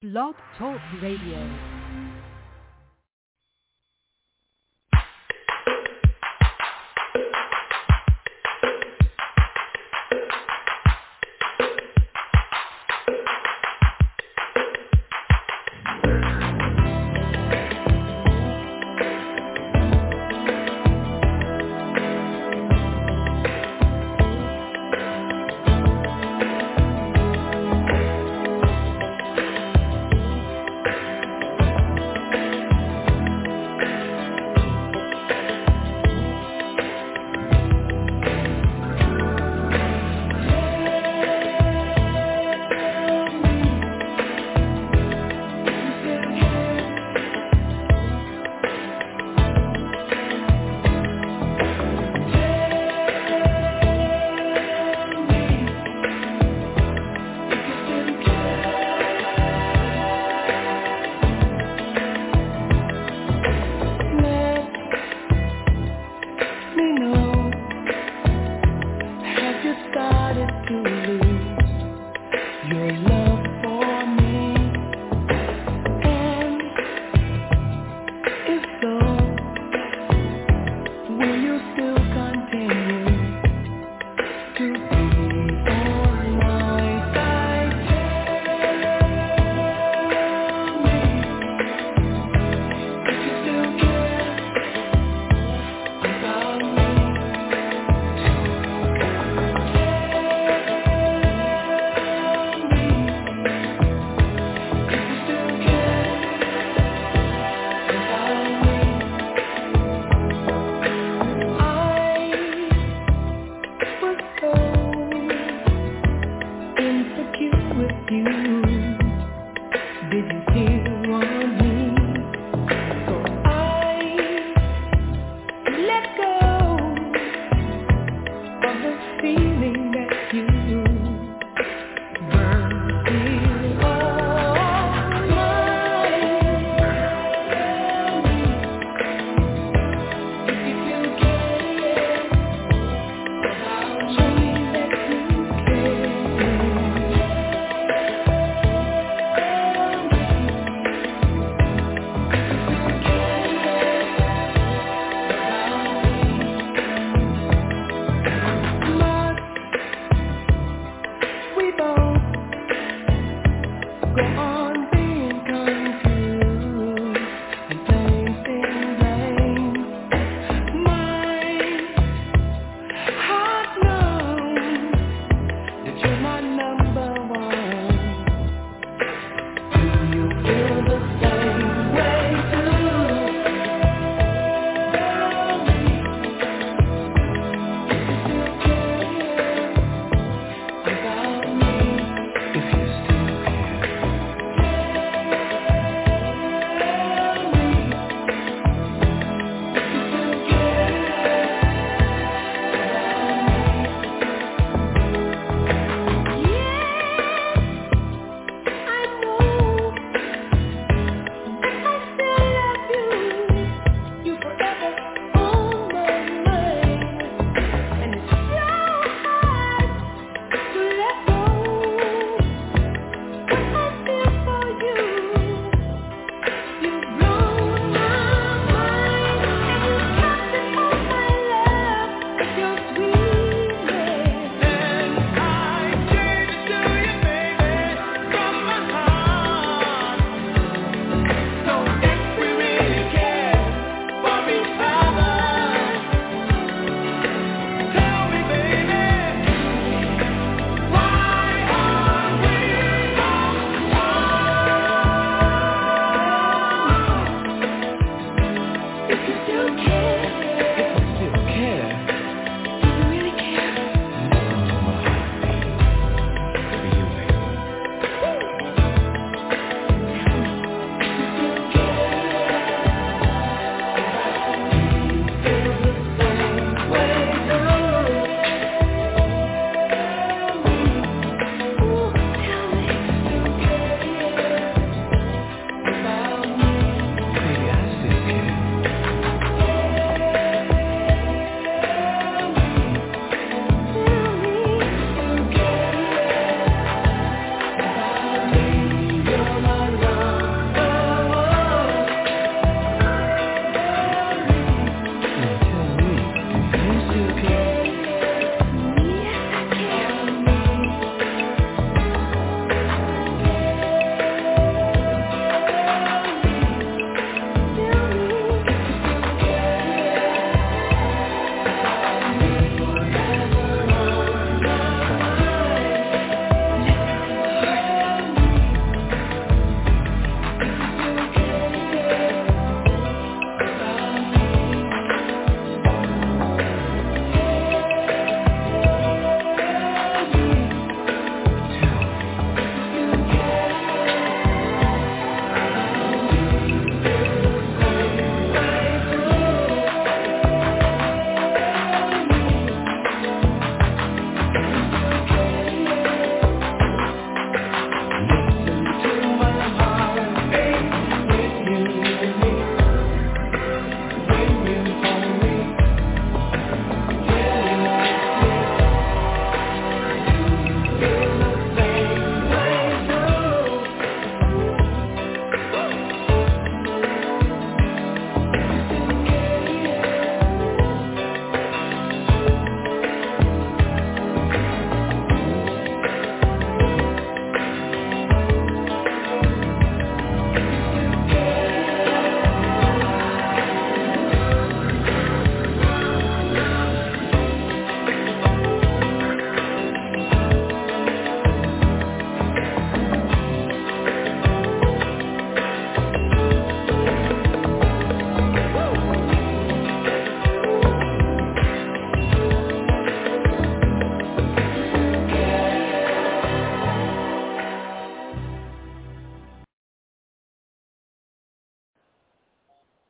Blog Talk Radio.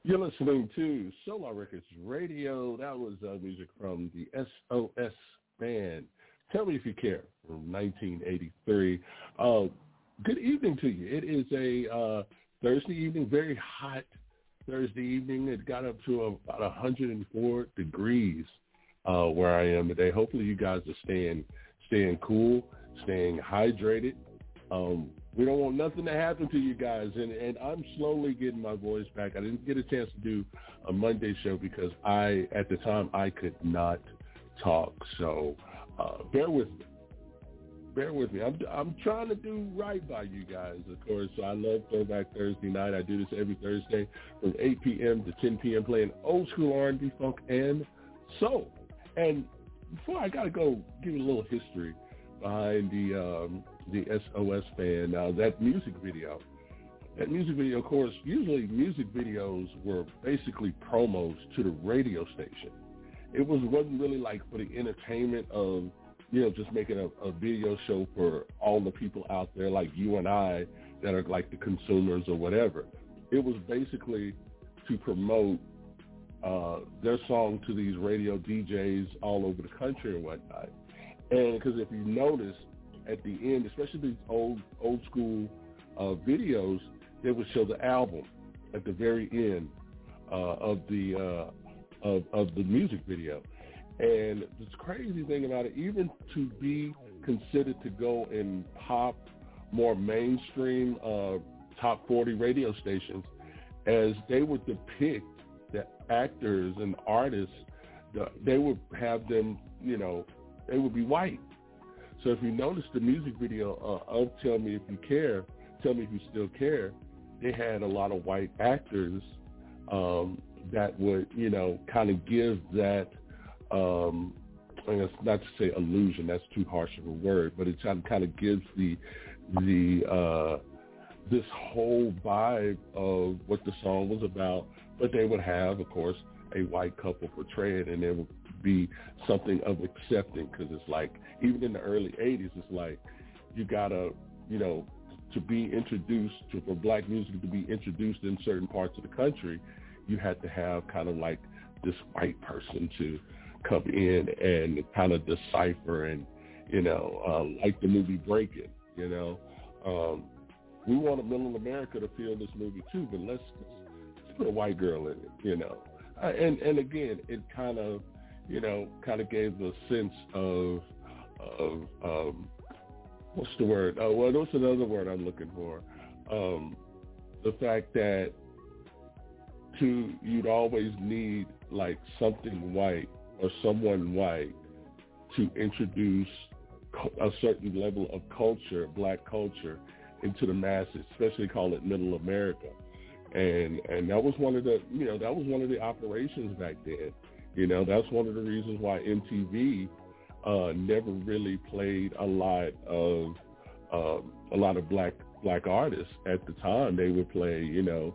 You're listening to Solar Records Radio. That was music from the SOS Band. Tell Me If You Care from 1983. Good evening to you. It is a Thursday evening, very hot Thursday evening. It got up to about 104 degrees where I am today. Hopefully you guys are staying cool, staying hydrated. We don't want nothing to happen to you guys, and I'm slowly getting my voice back. I didn't get a chance to do a Monday show because at the time, I could not talk. So bear with me. Bear with me. I'm trying to do right by you guys, of course. So I love Throwback Thursday night. I do this every Thursday from 8 p.m. to 10 p.m. playing old school R&B, funk, and soul. And before I got to go give you a little history behind the SOS Band. Now, that music video, of course, usually music videos were basically promos to the radio station. It wasn't really like for the entertainment of, just making a video show for all the people out there like you and I that are like the consumers or whatever. It was basically to promote their song to these radio DJs all over the country and whatnot. And because if you notice, at the end, especially these old school videos, they would show the album at the very end of the music video. And the crazy thing about it, even to be considered to go in pop, more mainstream, top 40 radio stations, as they would depict the actors and artists, they would have them, they would be white. So if you notice the music video of Tell Me If You Care, Tell Me If You Still Care, they had a lot of white actors that would, kind of give that, I guess not to say illusion, that's too harsh of a word, but it kind of gives the this whole vibe of what the song was about. But they would have, of course, a white couple portray it, and there would be something of accepting, because it's like, even in the early 80s, it's like you gotta, to be introduced, for black music to be introduced in certain parts of the country, you had to have kind of like this white person to come in and kind of decipher and, like the movie Breaking, we wanted Middle America to feel this movie too, but let's put a white girl in it, and again, it kind of, gave the sense of what's the word? What's another word I'm looking for? The fact that you'd always need like something white or someone white to introduce a certain level of culture, black culture, into the masses, especially call it Middle America. And that was one of the operations back then. That's one of the reasons why MTV never really played a lot of black artists at the time. They would play,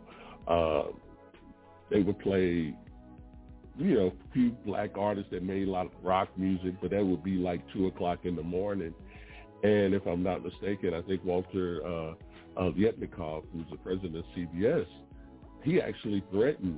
a few black artists that made a lot of rock music, but that would be like 2:00 in the morning. And if I'm not mistaken, I think Walter Yetnikoff, who's the president of CBS, he actually threatened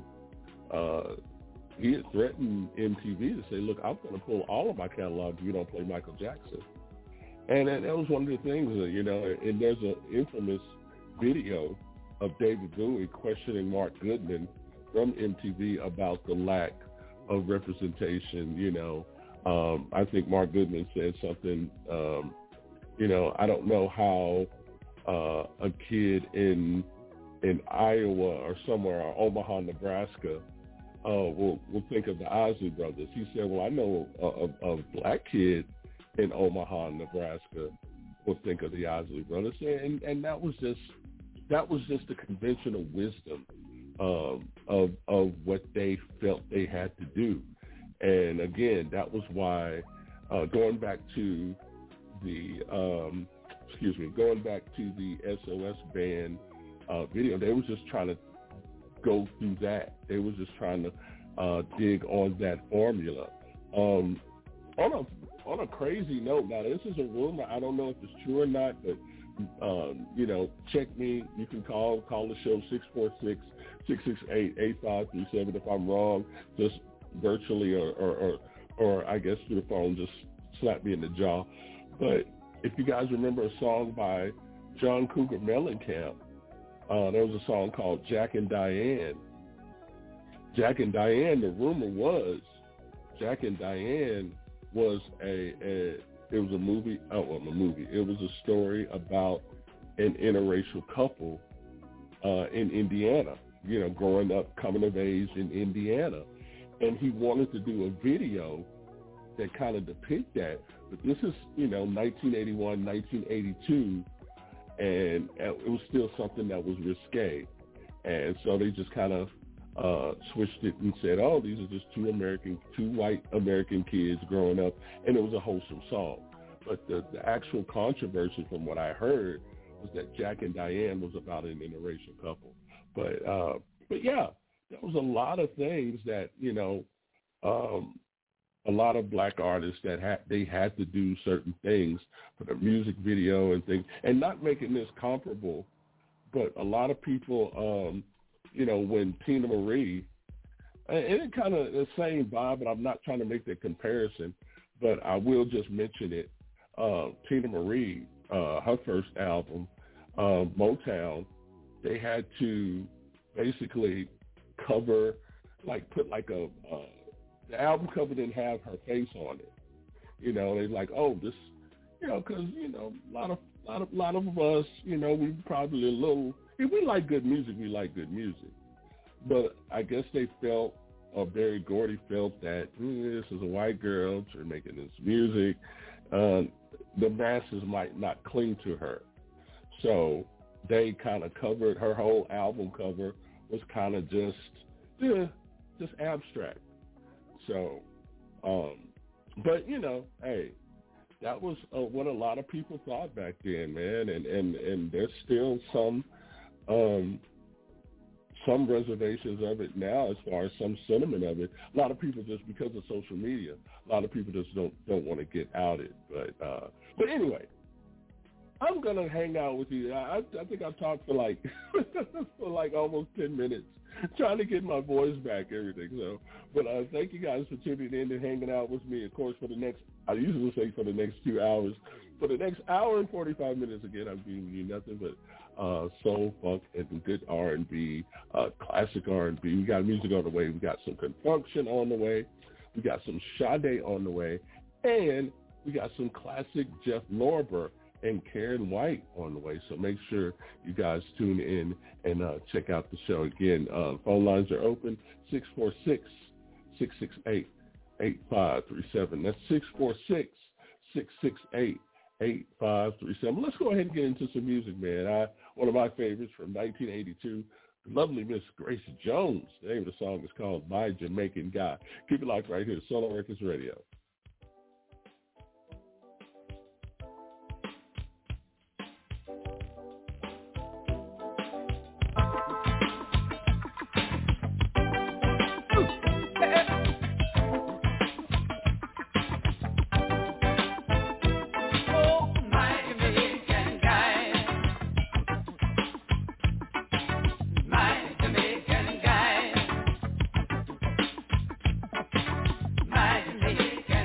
MTV to say, look, I'm going to pull all of my catalog if you don't play Michael Jackson. And that was one of the things, and there's an infamous video of David Bowie questioning Mark Goodman from MTV about the lack of representation. I think Mark Goodman said something, I don't know how a kid in Iowa or somewhere, or Omaha, Nebraska, will think of the Isley Brothers. He said, well, I know a black kid in Omaha, Nebraska will think of the Isley Brothers. And that was just the conventional wisdom of what they felt they had to do. And again, that was why, going back to the SOS Band video, they was just trying to go through that. They was just trying to dig on that formula. On a crazy note, now this is a rumor. I don't know if it's true or not, but check me. You can call the show 646-668-8537. If I'm wrong, just virtually or I guess through the phone, just slap me in the jaw. But if you guys remember a song by John Cougar Mellencamp, there was a song called Jack and Diane. Jack and Diane, the rumor was Jack and Diane was it was a movie. It was a story about an interracial couple in Indiana, growing up, coming of age in Indiana. And he wanted to do a video that kind of depict that. But this is, 1981, 1982, and it was still something that was risque. And so they just kind of switched it and said, oh, these are just two white American kids growing up, and it was a wholesome song. But the actual controversy from what I heard was that Jack and Diane was about an interracial couple. But yeah, there was a lot of things that, a lot of black artists that they had to do certain things for the music video and things, and not making this comparable, but a lot of people, when Tina Marie, and it kind of the same vibe, but I'm not trying to make that comparison, but I will just mention it. Tina Marie, her first album, Motown, they had to basically cover, put the album cover didn't have her face on it. They're like, oh, this, because a lot of us, we probably a little. If we like good music, we like good music. But I guess they felt, or Berry Gordy felt that this is a white girl, she's making this music. The masses might not cling to her. So they kind of covered, her whole album cover was kind of just abstract. So, but, hey, that was what a lot of people thought back then, man. And there's still some reservations of it now as far as some sentiment of it. A lot of people, just because of social media, a lot of people just don't want to get outed. But anyway, I'm going to hang out with you. I think I've talked for almost 10 minutes, trying to get my voice back, everything. So, but thank you guys for tuning in and hanging out with me. Of course, I usually say for the next 2 hours. For the next hour and 45 minutes, again, I'm giving you nothing but soul, funk, and good R&B, classic R&B. We got music on the way. We got some Confunction on the way. We got some Sade on the way. And we got some classic Jeff Lorber and Karen White on the way. So make sure you guys tune in and check out the show. Again, phone lines are open, 646-668-8537. That's 646-668-8537. Let's go ahead and get into some music, man. One of my favorites from 1982, the lovely Miss Grace Jones. The name of the song is called My Jamaican Guy. Keep it locked right here, Solar Records Radio. My Jamaican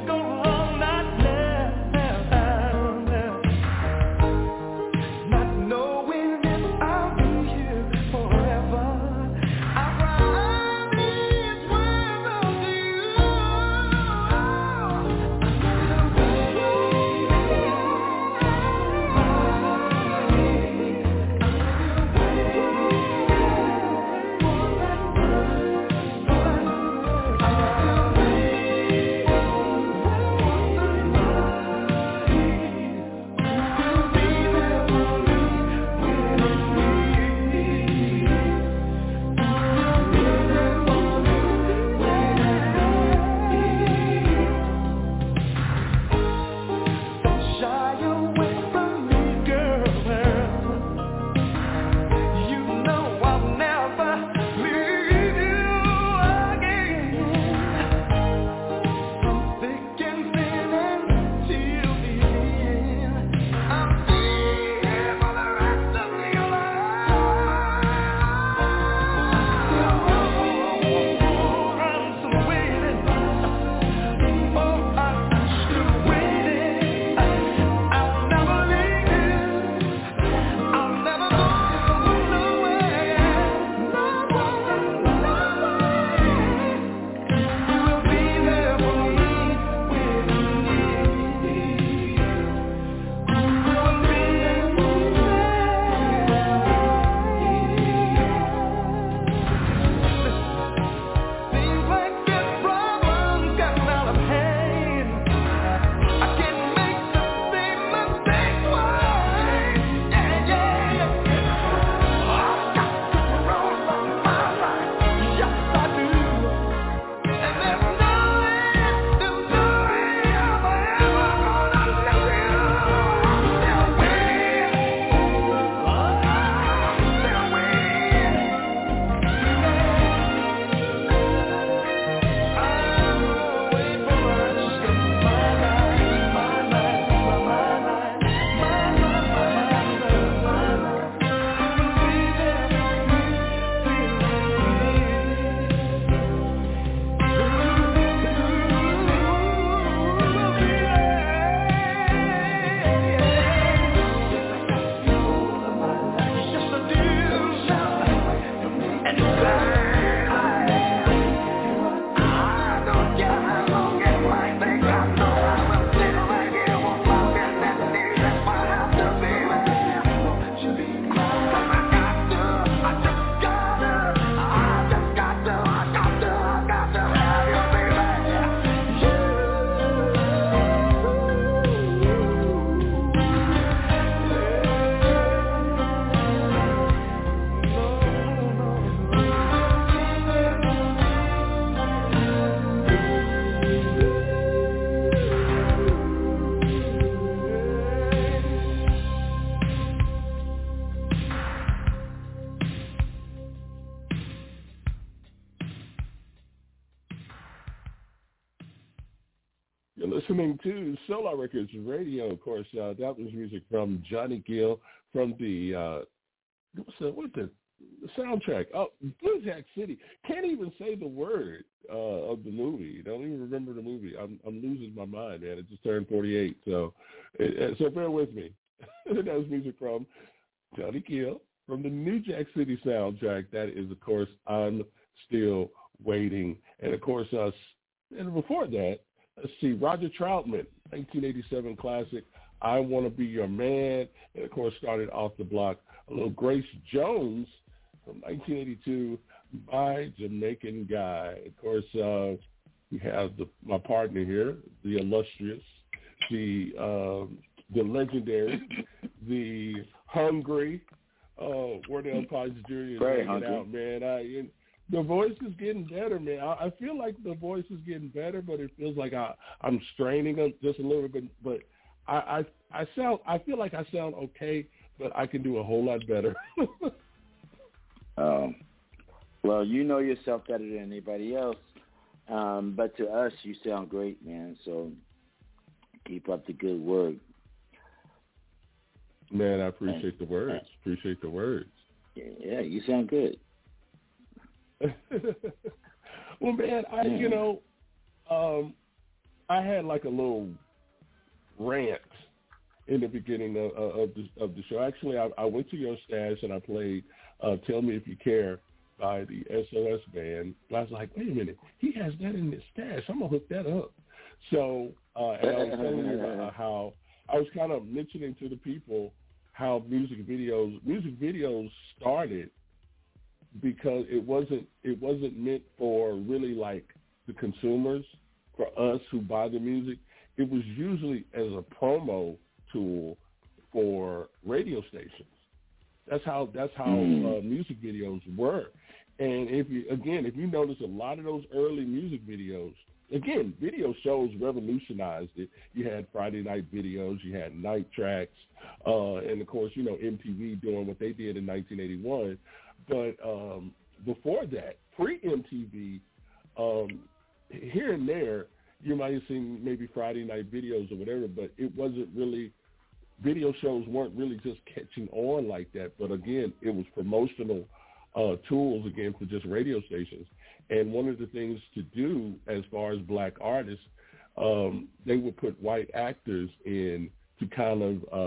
You're listening to Solar Records Radio. Of course, that was music from Johnny Gill from the what's the soundtrack? Oh, Blue Jack City. Can't even say the word of the movie. Don't even remember the movie. I'm losing my mind, man. It just turned 48, so bear with me. That was music from Johnny Gill from the New Jack City soundtrack. That is, of course, I'm Still Waiting, and of course, and before that, let's see, Roger Troutman, 1987 classic, I Want to Be Your Man, and of course started off the block a little Grace Jones from 1982, My Jamaican Guy. Of course, we have my partner here, the illustrious, the legendary, the hungry, Wardell Potts Jr. is hanging out, man. The voice is getting better, man. I feel like the voice is getting better, but it feels like I'm straining it just a little bit. But I feel like I sound okay, but I can do a whole lot better. Well, you know yourself better than anybody else. But to us, you sound great, man. So keep up the good work. Man, I appreciate the words. Appreciate the words. Yeah, you sound good. Well, man, I had like a little rant in the beginning of the show. Actually, I went to your stash and I played "Tell Me If You Care" by the SOS Band. And I was like, wait a minute, he has that in his stash. I'm gonna hook that up. So, and I was telling you about how I was kind of mentioning to the people how music videos started because it wasn't meant for really like the consumers, for us who buy the music. It was usually as a promo tool for radio stations. That's how music videos were. And if you notice a lot of those early music videos, again, video shows revolutionized it. You had Friday night videos, you had night tracks, and of course, MTV doing what they did in 1981. But before that, pre-MTV, here and there, you might have seen maybe Friday night videos or whatever, but it wasn't really, video shows weren't really just catching on like that. But again, it was promotional tools, again, for just radio stations. And one of the things to do as far as black artists, they would put white actors in to kind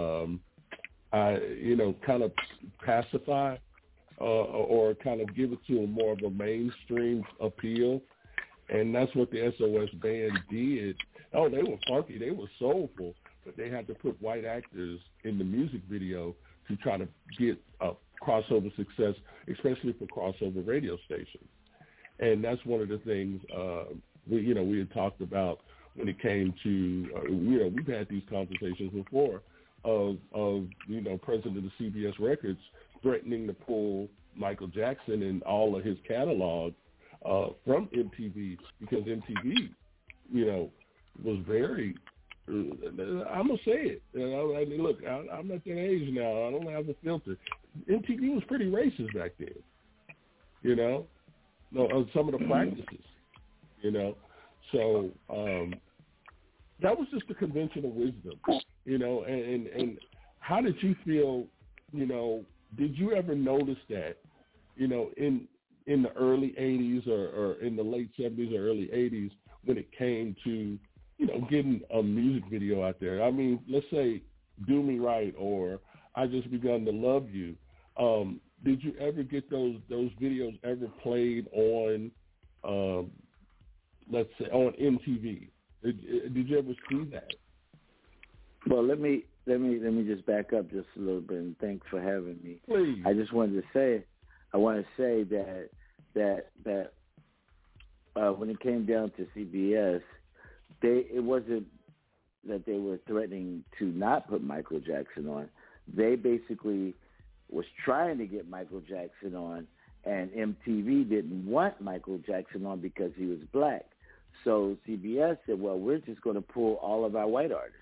of pacify or kind of give it to more of a mainstream appeal. And that's what the SOS Band did. Oh, they were funky, they were soulful, but they had to put white actors in the music video to try to get a crossover success, especially for crossover radio stations. And that's one of the things we had talked about when it came to, we've had these conversations before of president of CBS Records threatening to pull Michael Jackson and all of his catalog from MTV because MTV, was very, I'm going to say it. Look, I'm at that age now. I don't have a filter. MTV was pretty racist back then, some of the practices, So that was just the conventional wisdom, and how did you feel, did you ever notice that, in the early 80s or in the late 70s or early 80s when it came to, getting a music video out there? I mean, let's say Do Me Right or I Just Begun to Love You. Did you ever get those videos ever played on, let's say, on MTV? Did you ever see that? Well, let me just back up just a little bit, and thanks for having me. Please. I just wanted to say, that when it came down to CBS, it wasn't that they were threatening to not put Michael Jackson on. They basically was trying to get Michael Jackson on, and MTV didn't want Michael Jackson on because he was black. So CBS said, well, we're just going to pull all of our white artists.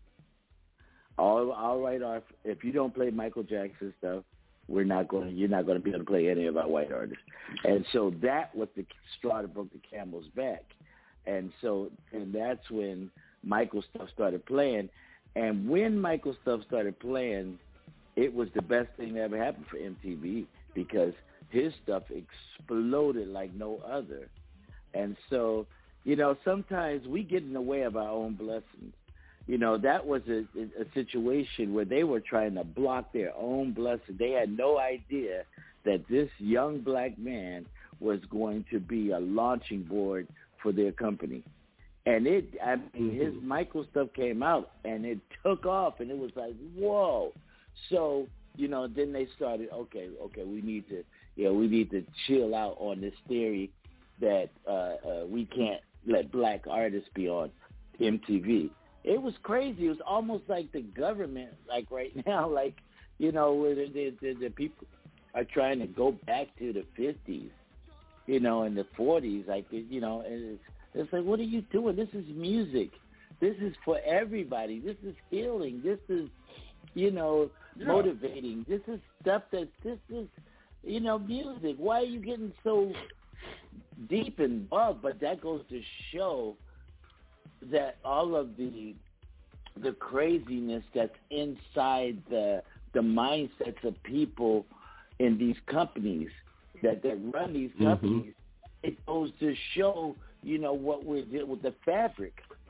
All white artists. If you don't play Michael Jackson stuff, you're not going to be able to play any of our white artists. And so that was the straw that broke the camel's back. And that's when Michael stuff started playing. And when Michael stuff started playing, it was the best thing that ever happened for MTV because his stuff exploded like no other. And so, sometimes we get in the way of our own blessings. That was a situation where they were trying to block their own blessing. They had no idea that this young black man was going to be a launching board for their company. And his Michael stuff came out and it took off and it was like, whoa. So, then they started, okay, we need to chill out on this theory that we can't let black artists be on MTV. It was crazy. It was almost like the government, like right now, where the people are trying to go back to the 50s, and the 40s, and it's like, what are you doing? This is music. This is for everybody. This is healing. This is, motivating. This is stuff this is, music. Why are you getting so deep involved? But that goes to show that all of the craziness that's inside the mindsets of people in these companies that run these companies, it goes to show, what we're doing with the fabric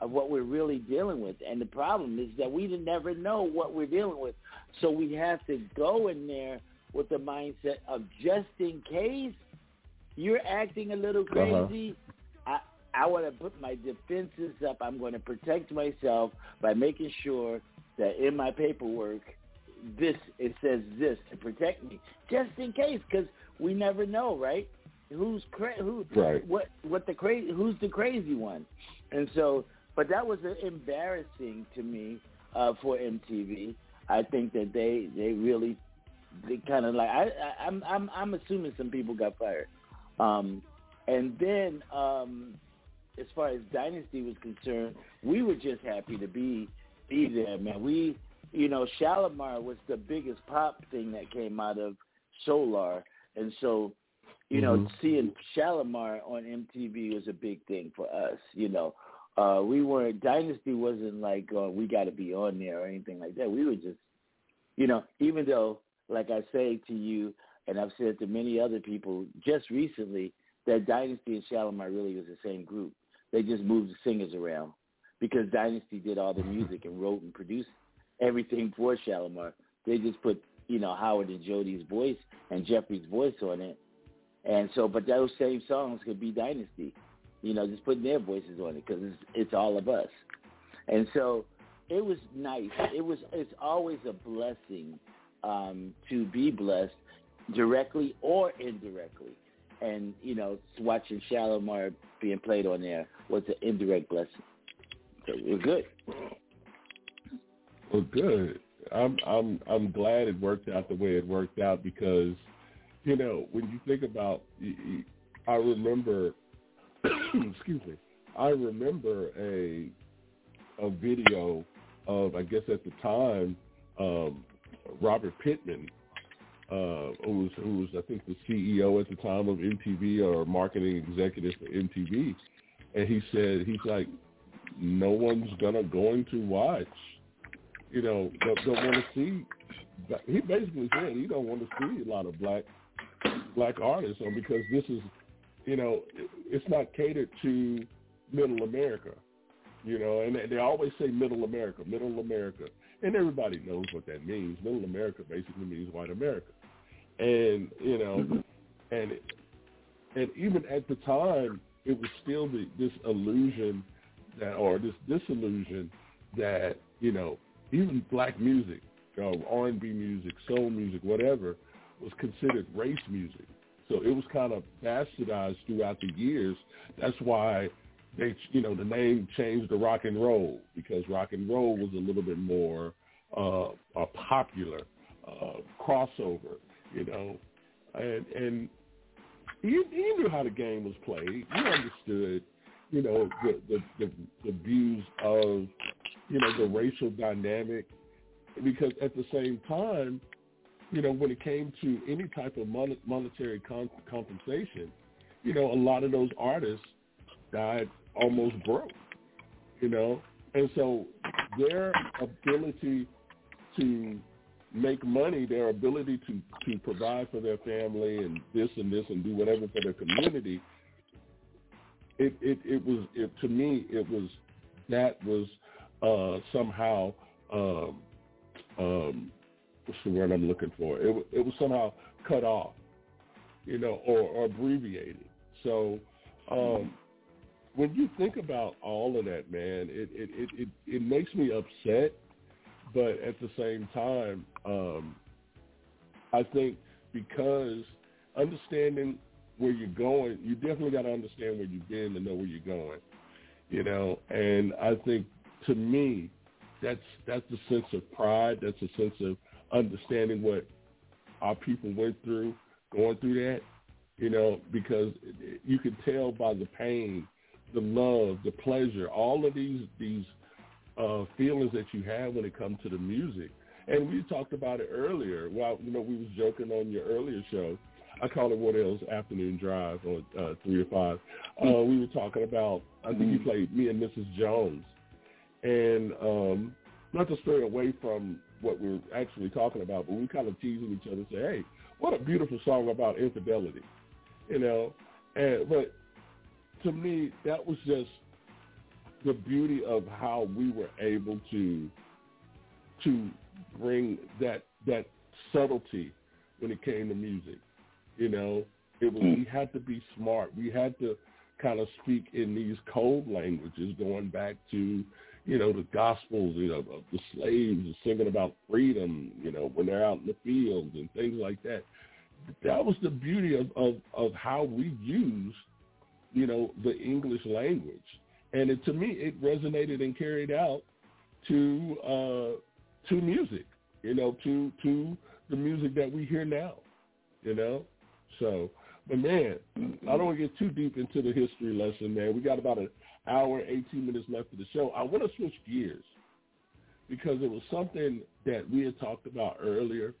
of what we're really dealing with. And the problem is that we never know what we're dealing with. So we have to go in there with the mindset of just in case you're acting a little crazy, I want to put my defenses up. I'm going to protect myself by making sure that in my paperwork, it says this to protect me, just in case, because we never know, right? Who's the crazy one? And so, but that was embarrassing to me for MTV. I think that they kind of like I'm assuming some people got fired, and then as far as Dynasty was concerned, we were just happy to be there, man. Shalimar was the biggest pop thing that came out of Solar, and so seeing Shalimar on MTV was a big thing for us. Dynasty wasn't like we got to be on there or anything like that. We were just, even though, like I say to you, and I've said to many other people just recently, that Dynasty and Shalimar really was the same group. They just moved the singers around because Dynasty did all the music and wrote and produced everything for Shalimar. They just put, Howard and Jody's voice and Jeffrey's voice on it. And so, but those same songs could be Dynasty, just putting their voices on it because it's all of us. And so it was nice. It's always a blessing to be blessed directly or indirectly. And, watching Shalimar being played on there was an indirect blessing. So we're good. Well, good. I'm glad it worked out the way it worked out because, when you think about, I remember, excuse me, I remember a video of, I guess at the time, Robert Pittman, who was I think the CEO at the time of MTV or marketing executive for MTV, and he's like, no one's going to watch, don't want to see. He basically said he don't want to see a lot of black artists on because this is, it's not catered to middle America, and they always say middle America, and everybody knows what that means. Middle America basically means white America. And, and even at the time, it was still this illusion this disillusion that, even black music, R&B music, soul music, whatever, was considered race music. So it was kind of bastardized throughout the years. That's why the name changed to rock and roll, because rock and roll was a little bit more a popular crossover. And he knew how the game was played. He understood, the views of, the racial dynamic, because at the same time, when it came to any type of monetary compensation, a lot of those artists died almost broke, and so their ability to make money, their ability to provide for their family and this and do whatever for their community, to me somehow what's the word I'm looking for? It was somehow cut off, or abbreviated. So when you think about all of that, man, it makes me upset. But at the same time, I think because understanding where you're going, you definitely got to understand where you've been to know where you're going, And I think, to me, that's a sense of pride. That's a sense of understanding what our people went through, going through that, because you can tell by the pain, the love, the pleasure, all of these feelings that you have when it comes to the music. And we talked about it earlier. Well, we was joking on your earlier show. I call it Wardell's Afternoon Drive on 3 or 5. We were talking about, I think you played Me and Mrs. Jones. And not to stray away from what we're actually talking about, but we kind of teasing each other, say, hey, what a beautiful song about infidelity, But to me, that was just the beauty of how we were able to bring that subtlety when it came to music. You know, we had to be smart. We had to kind of speak in these code languages, going back to, you know, the Gospels, you know, of the slaves singing about freedom, you know, when they're out in the fields and things like that. That was the beauty of how we use, you know, the English language. And to me, it resonated and carried out to music, you know, to the music that we hear now, you know. So, but man, I don't want to get too deep into the history lesson, man. We got about an hour, 18 minutes left of the show. I want to switch gears because it was something that we had talked about earlier.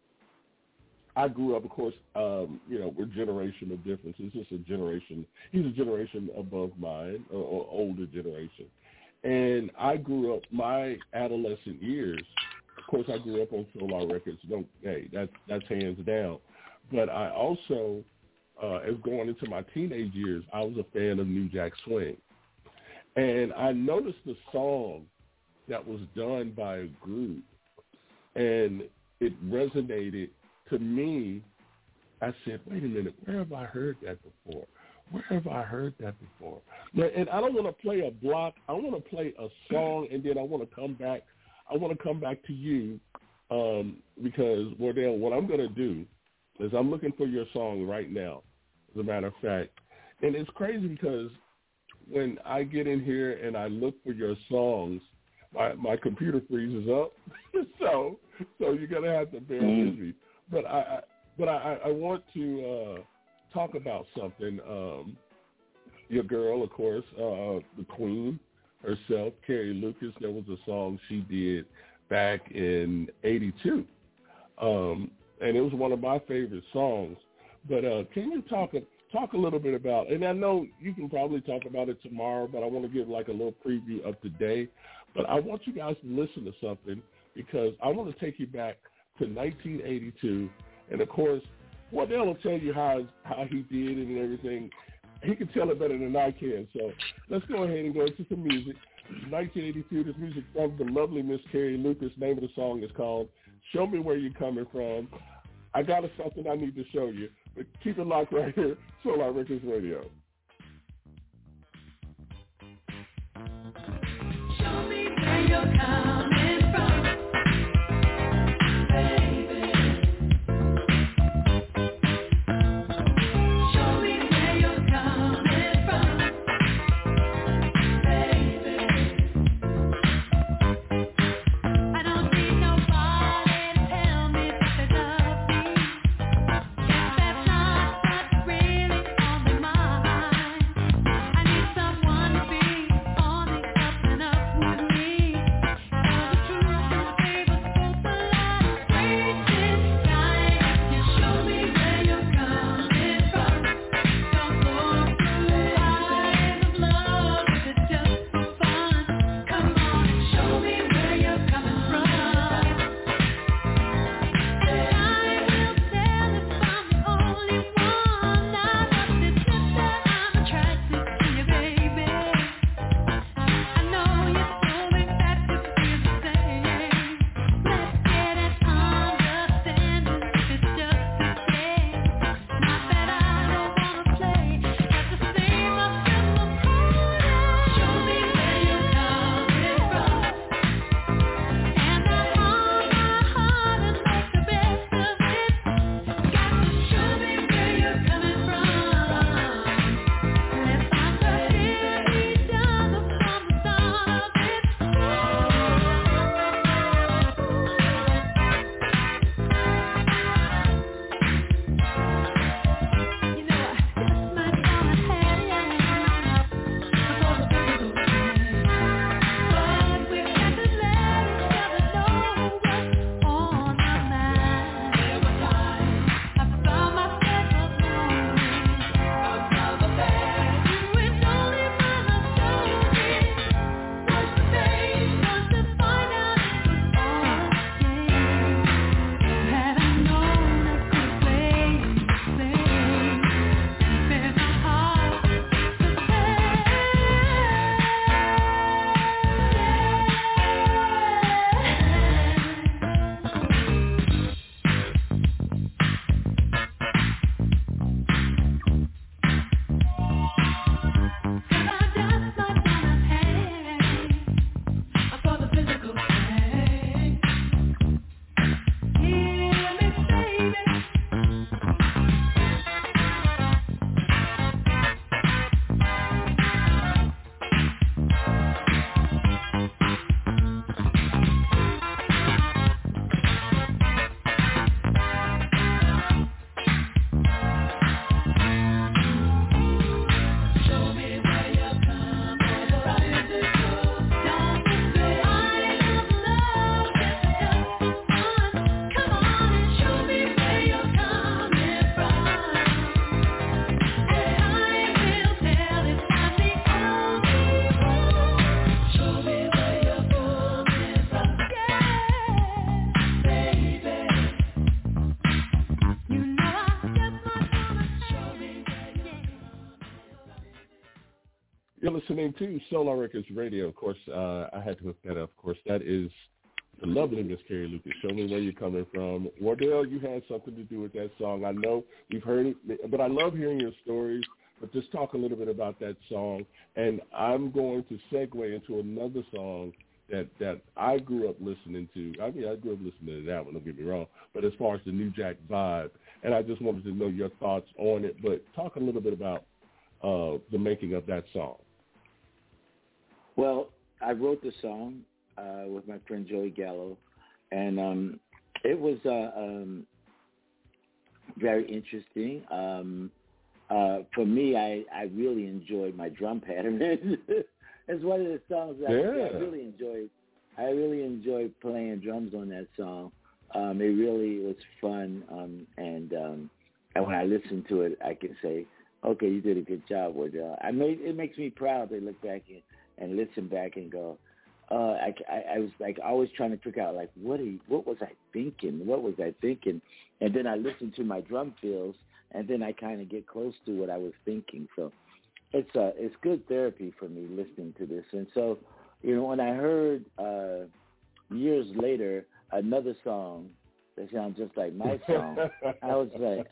I grew up, of course, you know, we're generational differences. He's a generation above mine, or older generation. And I grew up, my adolescent years, of course, I grew up on Solar Records. That's hands down. But I also, as going into my teenage years, I was a fan of New Jack Swing. And I noticed the song that was done by a group, and it resonated to me. I said, wait a minute, where have I heard that before? Where have I heard that before? And I don't want to play a block. I want to play a song, and then I want to come back. I want to come back to you because, Wardell, what I'm going to do is I'm looking for your song right now, as a matter of fact. And it's crazy because when I get in here and I look for your songs, my computer freezes up. so you're going to have to bear with me. But I want to talk about something. Your girl, of course, the queen herself, Carrie Lucas, there was a song she did back in '82. And it was one of my favorite songs. But can you talk a little bit about, and I know you can probably talk about it tomorrow, but I want to give like a little preview of today. But I want you guys to listen to something because I want to take you back to 1982. And, of course, Wardell will tell you how he did it and everything. He can tell it better than I can. So let's go ahead and go into some music. This is 1982. This music from the lovely Miss Carrie Lucas. The name of the song is called Show Me Where You're Coming From. I got something I need to show you. But keep it locked right here, Solar Records Radio. Show me where you're coming from. listening to Solar Records Radio. Of course, I had to hook that up. Of course, that is the lovely Miss Carrie Lucas. Show Me Where You're Coming From. Wardell, you had something to do with that song. I know we've heard it, but I love hearing your stories. But just talk a little bit about that song. And I'm going to segue into another song that I grew up listening to. I mean, I grew up listening to that one, don't get me wrong. But as far as the New Jack Vibe, and I just wanted to know your thoughts on it. But talk a little bit about the making of that song. Well, I wrote the song with my friend Joey Gallo, and it was very interesting. For me, I really enjoyed my drum pattern. It's one of the songs that I really enjoyed. I really enjoyed playing drums on that song. It really was fun, and when I listen to it, I can say, okay, you did a good job with it. It makes me proud to look back and listen back and go, I was like always trying to figure out like what was I thinking, and then I listened to my drum fills, and then I kind of get close to what I was thinking. So it's good therapy for me listening to this. And so, you know, when I heard years later another song that sounds just like my song, I was like,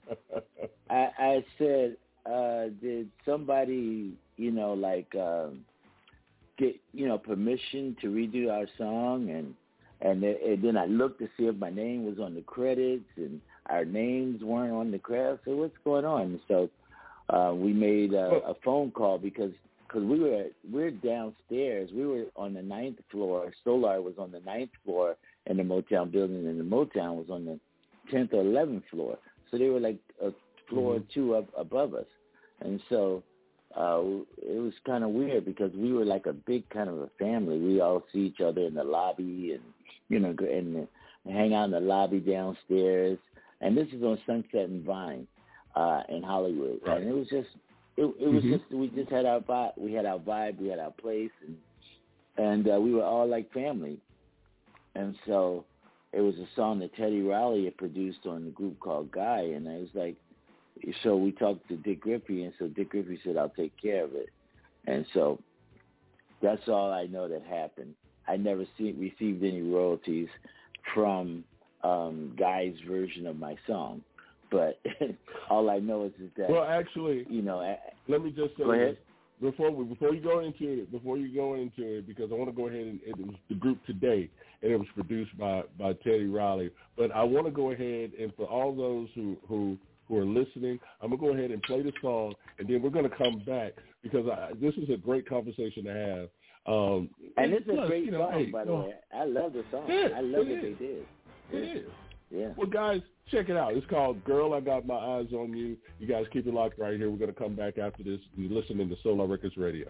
I said, did somebody, you know, like get, you know, permission to redo our song? And then I looked to see if my name was on the credits, and our names weren't on the credits. So what's going on? So we made a phone call because we're downstairs. We were on the 9th floor. Solar was on the 9th floor in the Motown building, and the Motown was on the 10th or 11th floor. So they were like a floor or two up above us. And so it was kind of weird because we were like a big kind of a family. We all see each other in the lobby and, you know, and hang out in the lobby downstairs. And this is on Sunset and Vine in Hollywood. Right. And it was just, we just had our vibe. We had our vibe. We had our place. And we were all like family. And so it was a song that Teddy Riley had produced on the group called Guy. And I was like, so we talked to Dick Griffey, and so Dick Griffey said, I'll take care of it. And so that's all I know that happened. I never received any royalties from Guy's version of my song. But all I know is that, well, actually, you know, let me just say go ahead. This. Before you go into it, because I want to go ahead and it was the group Today, and it was produced by Teddy Riley. But I want to go ahead and for all those who are listening, I'm going to go ahead and play the song, and then we're going to come back because this is a great conversation to have. And it's a great song, by the way. I love the song. I love what they did. It is. Yeah. Well, guys, check it out. It's called Girl, I Got My Eyes on You. You guys keep it locked right here. We're going to come back after this. You're listening to Solar Records Radio.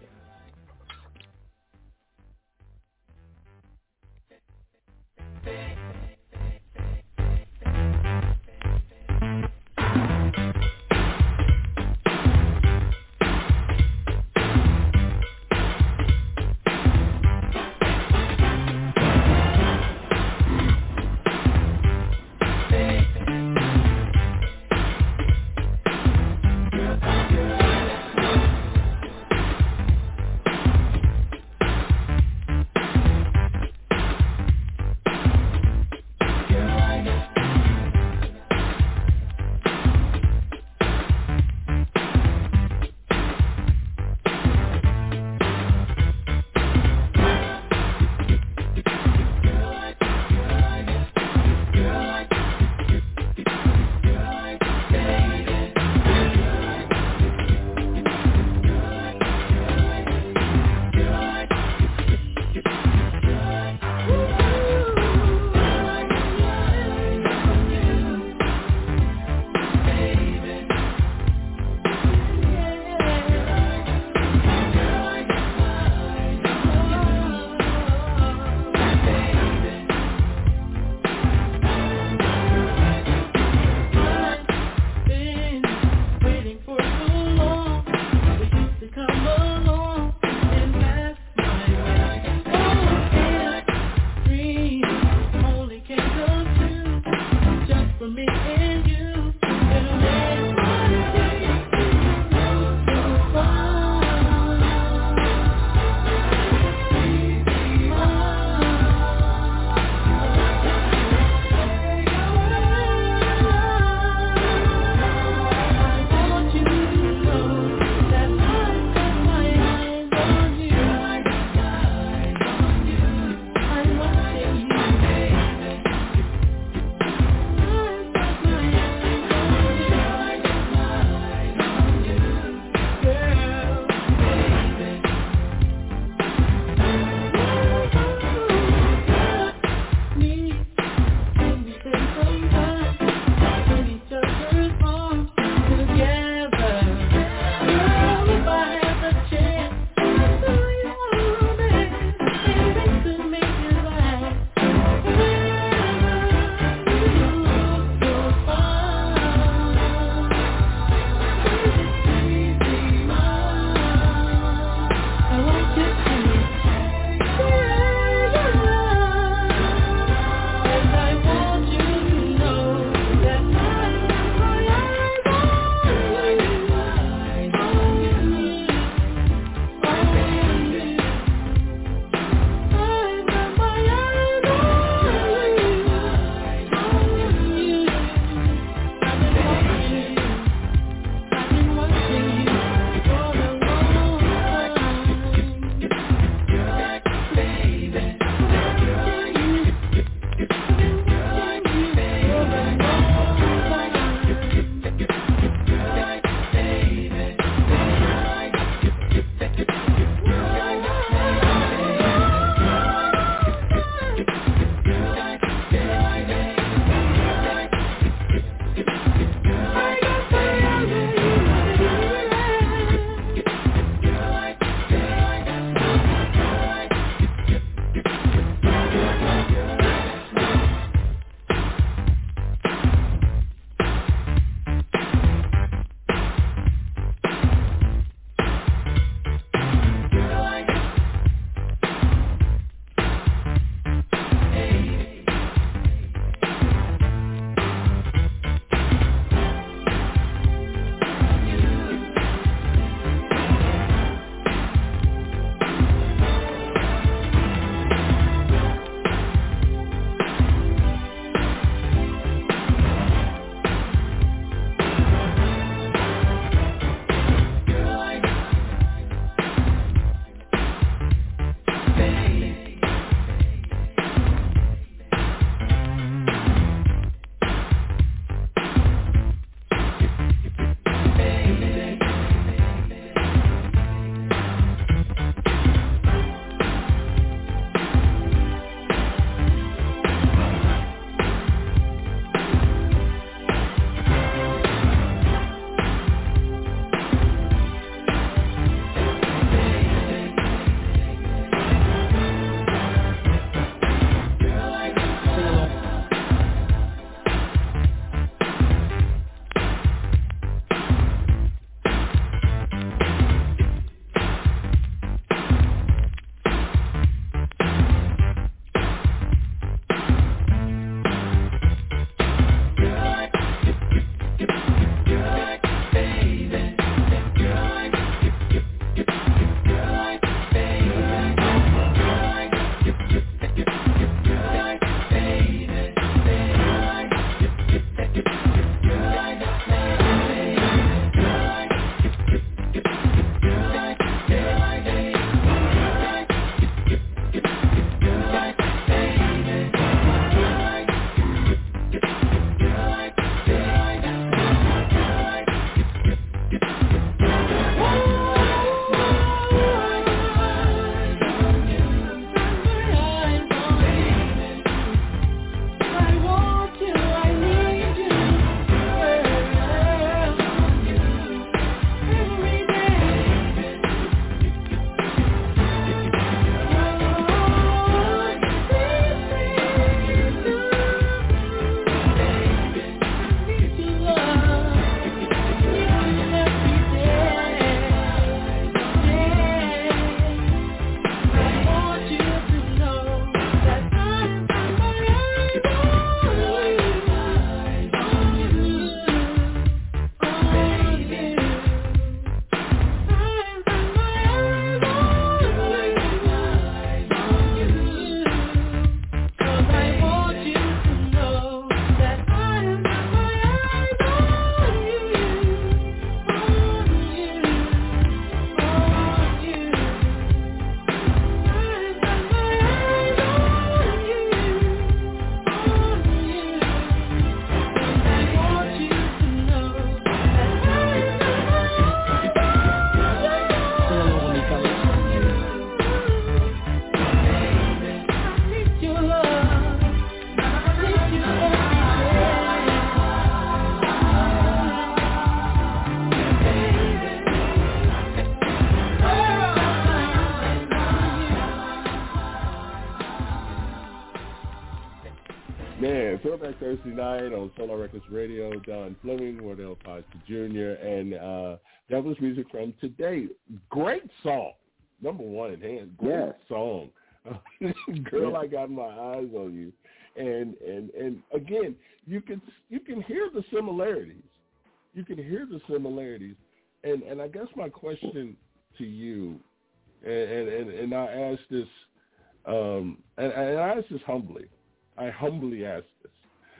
Man, Throwback Thursday night on Solar Records Radio. Don Fleming, Wardell Foster Jr., and that was music from today. Great song. Number one in hand. Great song. Girl, I Got My Eyes on You. And again, you can hear the similarities. You can hear the similarities. And I guess my question to you, and I ask this, and I ask this humbly. I humbly ask this.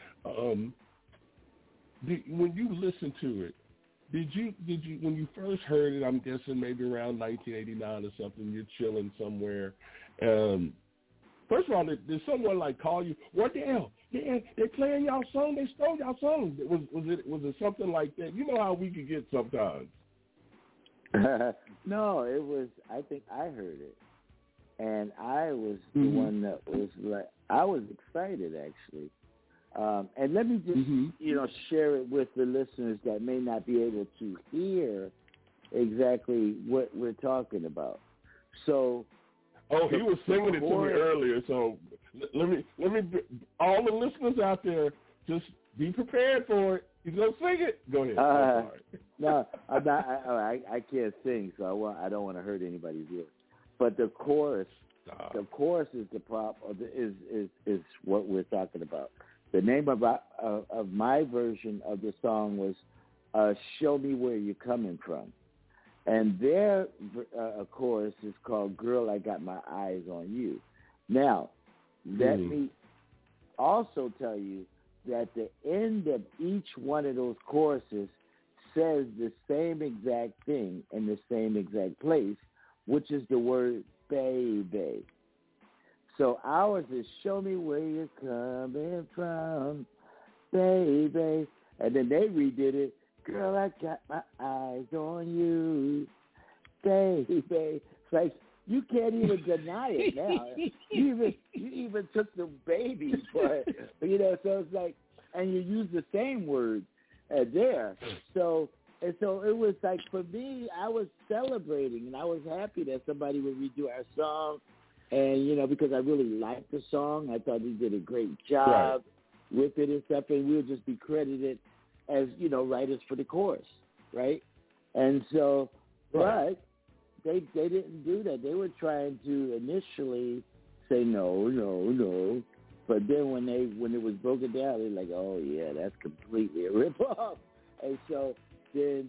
When you listen to it, did you when you first heard it, I'm guessing maybe around 1989 or something, you're chilling somewhere. First of all, did someone like call you? What the hell? They playing y'all song. They stole y'all song. Was it something like that? You know how we could get sometimes. No, it was. I think I heard it, and I was the one that was like, I was excited actually. And let me just share it with the listeners that may not be able to hear exactly what we're talking about. So. Oh, he was singing it to me earlier, so let me. All the listeners out there, just be prepared for it. He's gonna sing it. Go ahead. No, I'm not. I can't sing, so I don't want to hurt anybody's ears. But the chorus is the prop. Is what we're talking about. The name of my version of the song was "Show Me Where You're Coming From." And their chorus is called "Girl, I Got My Eyes on You." Now, let me also tell you that the end of each one of those choruses says the same exact thing in the same exact place, which is the word baby. So ours is "Show me where you're coming from, baby." And then they redid it, "Girl, I got my eyes on you, baby." It's like, you can't even deny it now. You even took the baby part, so it's like, and you use the same word there. So it was like, for me, I was celebrating, and I was happy that somebody would redo our song, and because I really liked the song. I thought he did a great job with it and stuff, and we'll just be credited as, writers for the chorus, right? And so, but they didn't do that. They were trying to initially say no, but then when it was broken down, they're like, oh yeah, that's completely a ripoff. And so then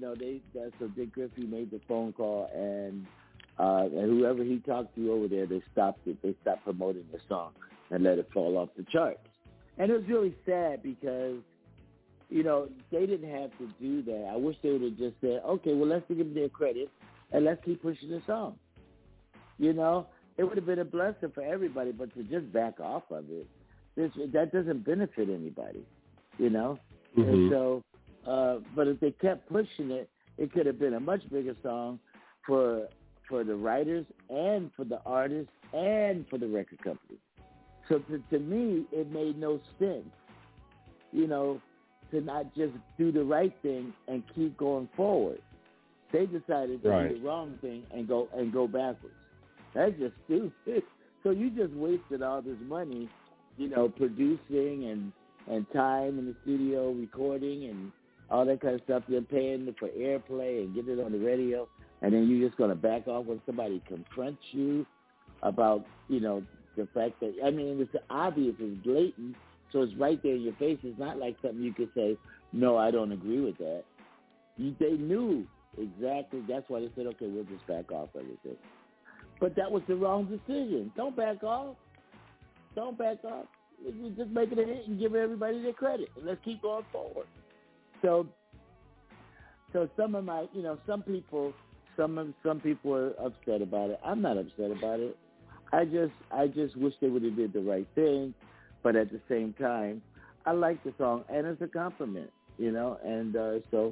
so Dick Griffey made the phone call, and whoever he talked to over there, they stopped it. They stopped promoting the song and let it fall off the charts. And it was really sad because they didn't have to do that. I wish they would have just said, okay, well, let's give them their credit and let's keep pushing the song. It would have been a blessing for everybody, but to just back off of it, that doesn't benefit anybody, And so, but if they kept pushing it, it could have been a much bigger song for the writers and for the artists and for the record company. So to me, it made no sense, to not just do the right thing and keep going forward. They decided to do the wrong thing and go backwards. That's just stupid. So you just wasted all this money, producing and time in the studio, recording and all that kind of stuff. They're paying for airplay and getting it on the radio, and then you're just going to back off when somebody confronts you about, the fact that, it's obvious, it's blatant. So it's right there in your face. It's not like something you could say, no, I don't agree with that. They knew exactly. That's why they said, okay, we'll just back off everything. But that was the wrong decision. Don't back off. Don't back off. Just make it a hit and give everybody their credit. And let's keep going forward. So some of my, some people are upset about it. I'm not upset about it. I just wish they would have did the right thing. But at the same time, I like the song, and it's a compliment, and so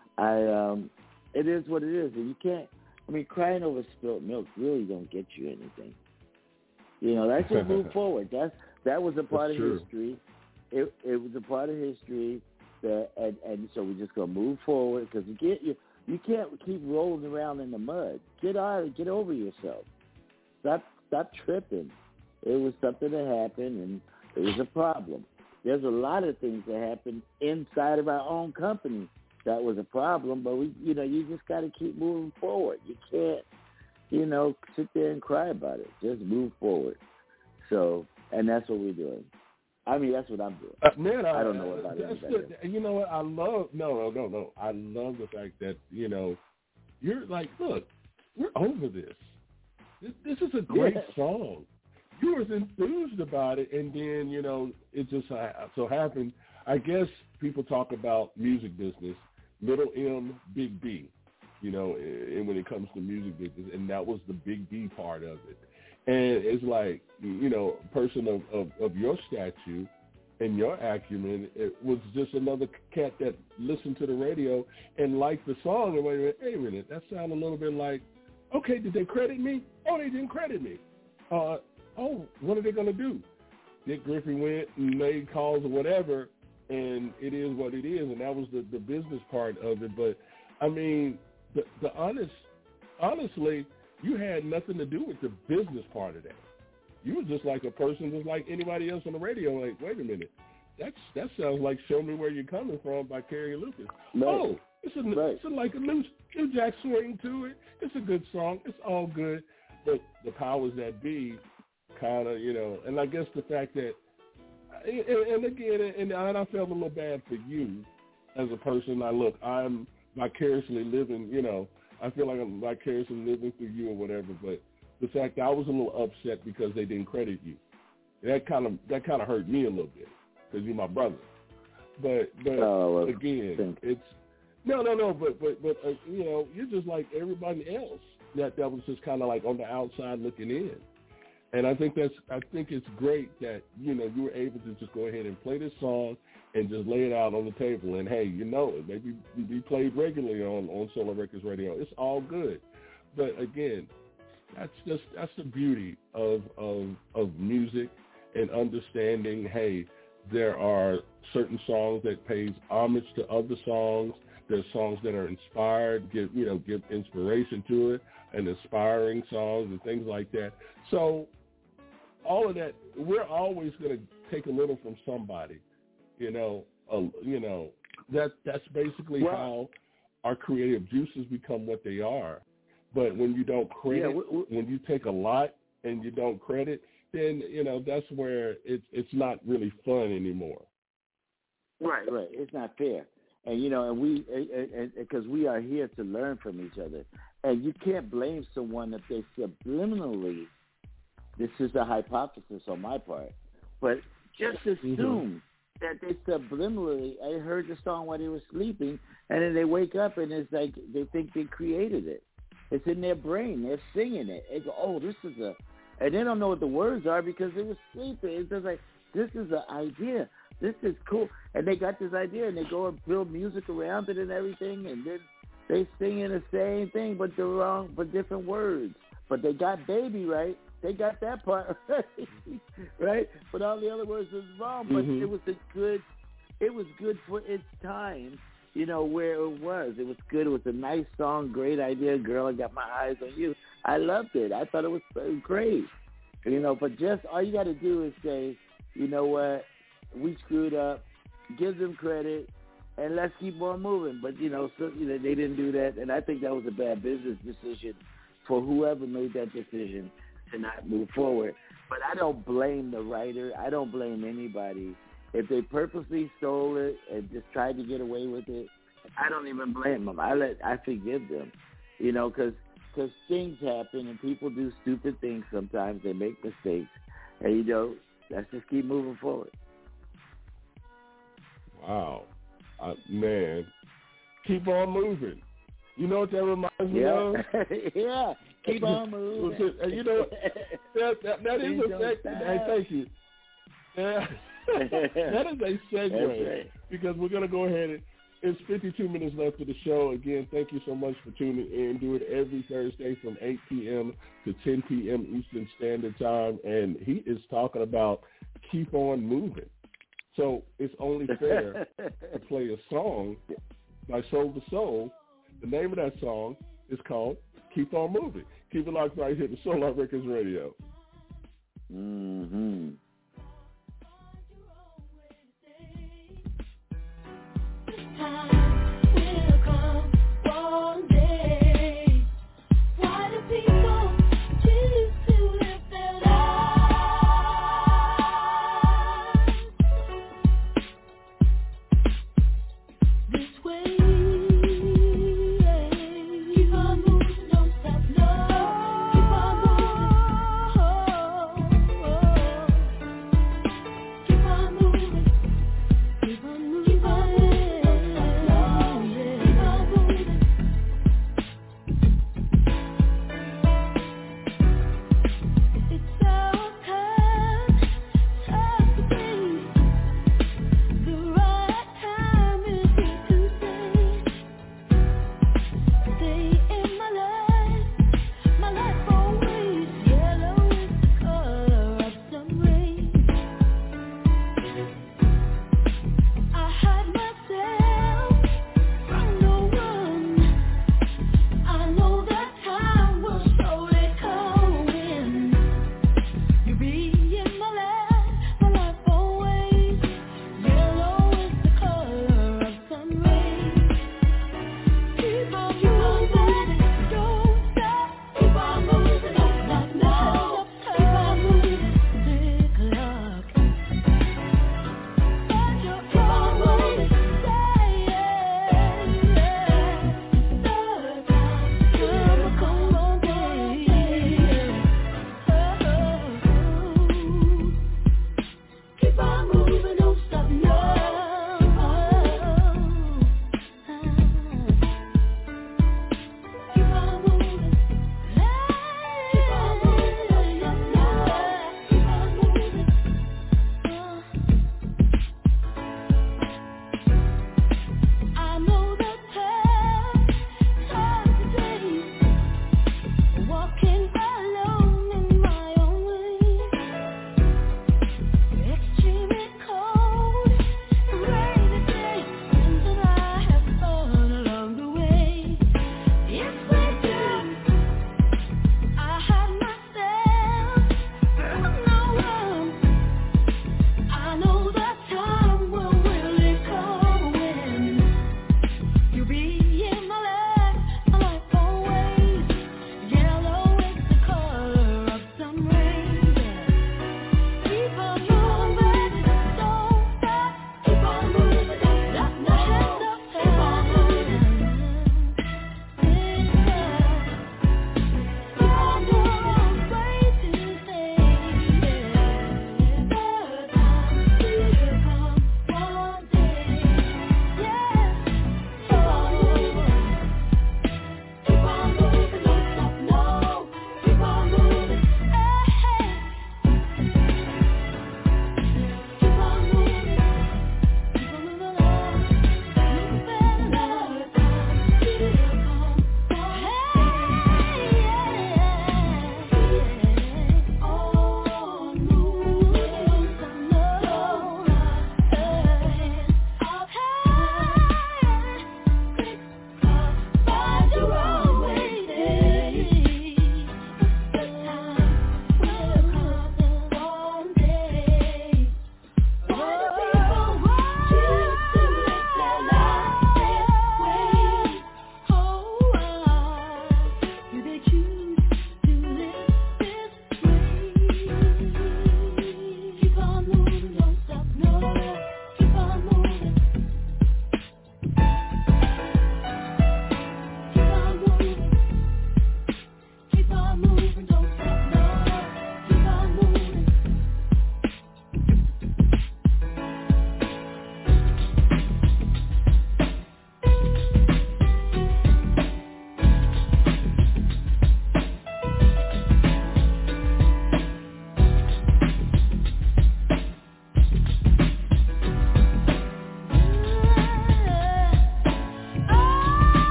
it is what it is. And you can't, crying over spilled milk really don't get you anything. Let's just move forward. That was a part of history. It was a part of history, and so we're just going to move forward, because you can't keep rolling around in the mud. Get over yourself. Stop tripping. It was something that happened, and It was a problem. There's a lot of things that happen inside of our own company that was a problem, but you just got to keep moving forward. You can't, sit there and cry about it. Just move forward. So, and that's what we're doing. I mean, that's what I'm doing. Man, I don't know about it. You know what? I love I love the fact that you're like, look, we're over this. This is a great song. You was enthused about it, and then it just so happened. I guess people talk about music business, little M, big B, and when it comes to music business, and that was the big B part of it. And it's like, a person of your stature and your acumen, it was just another cat that listened to the radio and liked the song and went, hey a minute, that sounded a little bit like, okay, did they credit me? Oh, they didn't credit me. What are they going to do? Dick Griffin went and made calls or whatever, and it is what it is, and that was the business part of it. But, I mean, honestly, you had nothing to do with the business part of that. You were just like a person just like anybody else on the radio, like, wait a minute, that sounds like Show Me Where You're Coming From by Carrie Lucas. Right. Oh, it's like a new Jack swing to it. It's a good song. It's all good. But the powers that be kind of, and I guess the fact that, and again, and I felt a little bad for you as a person. I'm vicariously living, I feel like I'm vicariously living through you or whatever, but the fact that I was a little upset because they didn't credit you, that kind of hurt me a little bit because you're my brother. But again, it's but you're just like everybody else that was just kind of like on the outside looking in. And I think it's great that, you were able to just go ahead and play this song and just lay it out on the table. And, hey, it maybe be played regularly on Solar Records Radio. It's all good. But, again, that's the beauty of music and understanding, hey, there are certain songs that pays homage to other songs. There's songs that are inspired, give inspiration to it, and inspiring songs and things like that. So all of that, we're always going to take a little from somebody, that's basically how our creative juices become what they are. But when you don't credit, when you take a lot and you don't credit, then, that's where it's not really fun anymore. Right. It's not fair. And, and we, because we are here to learn from each other. And you can't blame someone if they subliminally, this is a hypothesis on my part, but just assume that they subliminally, I heard the song while they were sleeping, and then they wake up and it's like they think they created it. It's in their brain. They're singing it. They go, oh, this is and they don't know what the words are because they were sleeping. It's just like, this is an idea. This is cool. And they got this idea, and they go and build music around it and everything, and then they sing in the same thing, but but different words. But they got baby right. They got that part right, right? But all the other words was wrong. But it was good for its time, where it was. It was good. It was a nice song, great idea. Girl, I got my eyes on you. I loved it. I thought it was great. But just all you got to do is say, you know what, we screwed up, give them credit, and let's keep on moving. But, they didn't do that, and I think that was a bad business decision for whoever made that decision to not move forward. But I don't blame the writer. I don't blame anybody. If they purposely stole it and just tried to get away with it, I don't even blame them. I forgive them, because things happen and people do stupid things sometimes. They make mistakes. And, let's just keep moving forward. Wow. Man, keep on moving. You know what that reminds me of? Yeah, keep on moving. And you know that is a hey, thank you. Yeah. That is a segue, right, because we're going to go ahead and it's 52 minutes left of the show. Again, thank you so much for tuning in. Do it every Thursday from 8 p.m. to 10 p.m. Eastern Standard Time. And he is talking about keep on moving. So it's only fair to play a song by Soul II Soul. The name of that song is called Keep On Moving. Keep it locked right here to Solar Records Radio. Mm-hmm.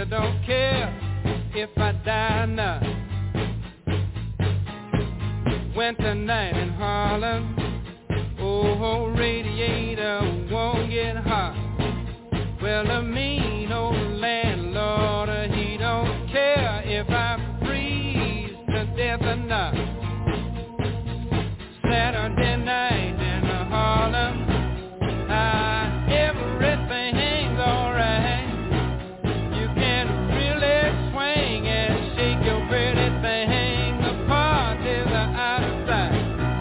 don't care if I die now. Winter night in Harlem, oh, radiator won't get hot. Well, the mean old landlord, he don't care if I freeze to death or not. Saturday night in Harlem, everything's alright. You can really swing and shake your pretty thing. The parties are out of sight.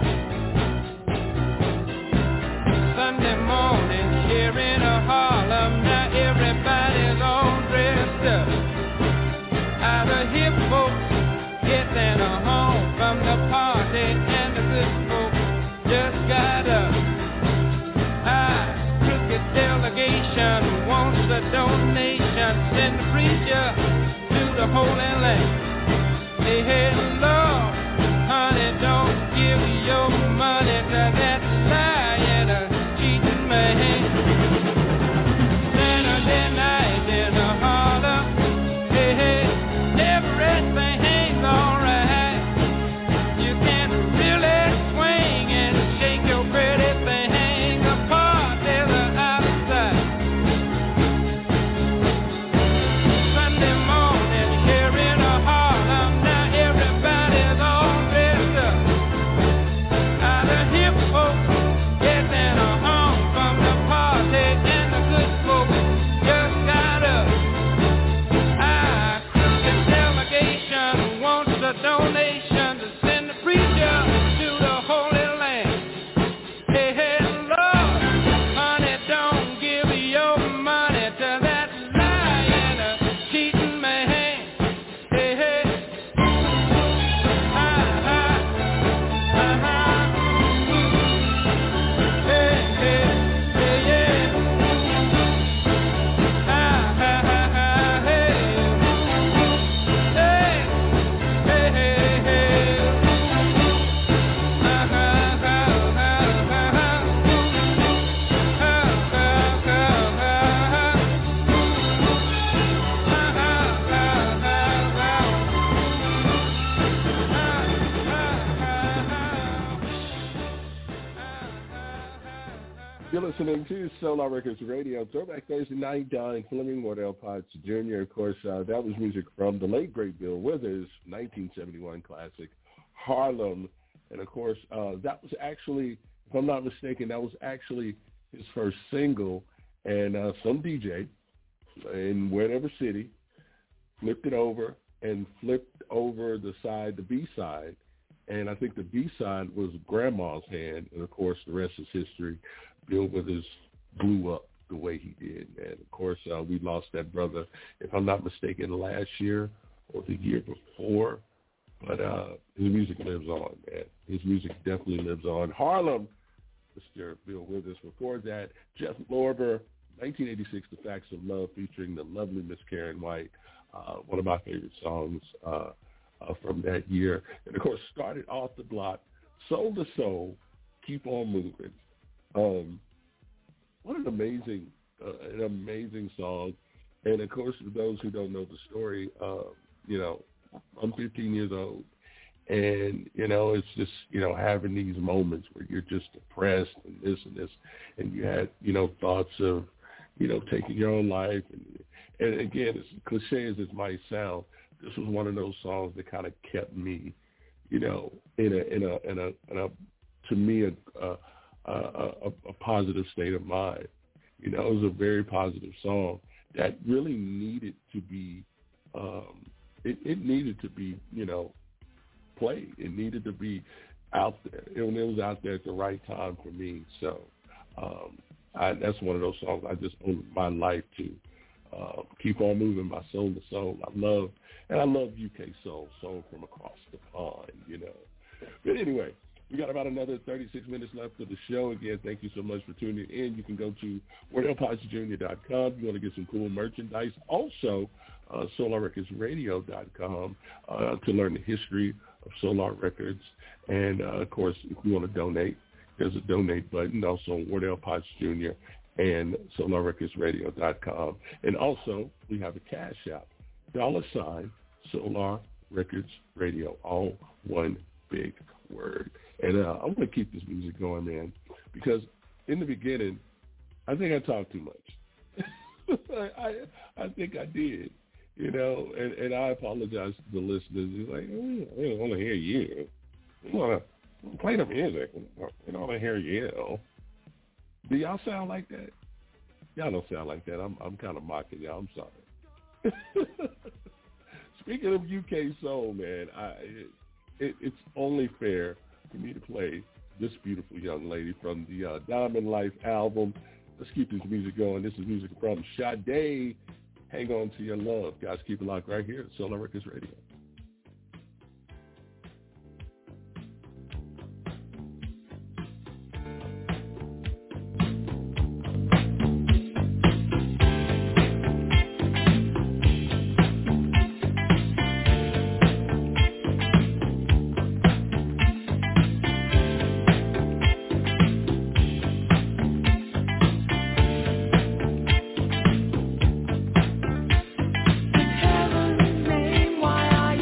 Sunday morning here in Harlem, now everybody's all dressed up. How the hip folks getting home from the party, and the good folks just got up. Delegation wants a donation, send the preacher to the Holy Land. Say, hey, Lord, honey, don't give your money to that lying, cheating man. Saturday night in Harlem, hey, hey, everything's alright. You can really swing and shake your pretty thing. Donation to send the preacher to the Holy Land. Hey, hey, Lord, honey, don't give your money to that lying, cheating man. Hey, hey, hey, hey, hey, yeah. You're listening to Solar Records Radio, Throwback Thursday night, Don Fleming, Wardell Potts Jr. Of course, that was music from the late, great Bill Withers, 1971 classic, Harlem. And, of course, that was actually, if I'm not mistaken, that was actually his first single. And some DJ in whatever city flipped it over and flipped over the side, the B-side. And I think the B-side was Grandma's Hand. And, of course, the rest is history. Bill Withers blew up the way he did. And, of course, we lost that brother, if I'm not mistaken, last year or the year before. But his music lives on, man. His music definitely lives on. Harlem, Mr. Bill Withers. Before that, Jeff Lorber, 1986, The Facts of Love, featuring the lovely Miss Karen White. One of my favorite songs from that year. And, of course, started off the block, Soul to Soul, Keep on Moving. What an amazing song. And, of course, for those who don't know the story, I'm 15 years old. And, it's just, having these moments where you're just depressed and this, and you had, thoughts of, taking your own life. And again, as cliche as it might sound, this was one of those songs that kind of kept me, in a to me, a positive state of mind. It was a very positive song that really needed to be, it needed to be, played. It needed to be out there. It was out there at the right time for me. So that's one of those songs I just owe my life to. Keep on Moving by Soul to Soul. I love UK soul from across the pond, But anyway, we got about another 36 minutes left of the show. Again, thank you so much for tuning in. You can go to WardellPottsJr.com if you want to get some cool merchandise. Also, SolarRecordsRadio.com to learn the history of Solar Records. And, of course, if you want to donate, there's a donate button. Also, Wardell Potts Jr. and SolarRecordsRadio.com. And also, we have a Cash App. $Solar Records Radio, all one big word. And I want to keep this music going, man, because in the beginning, I think I talked too much. I think I did, you know, and I apologize to the listeners. It's like, we don't want to hear you. We want to play the music. We don't want to hear you. Do y'all sound like that? Y'all don't sound like that. I'm kind of mocking y'all. I'm sorry. Speaking of UK soul, man, it's only fair for me to play this beautiful young lady from the Diamond Life album. Let's keep this music going. This is music from Sade. Hang on to your love. Guys, keep it locked right here at Solar Records Radio. Heaven's name, why are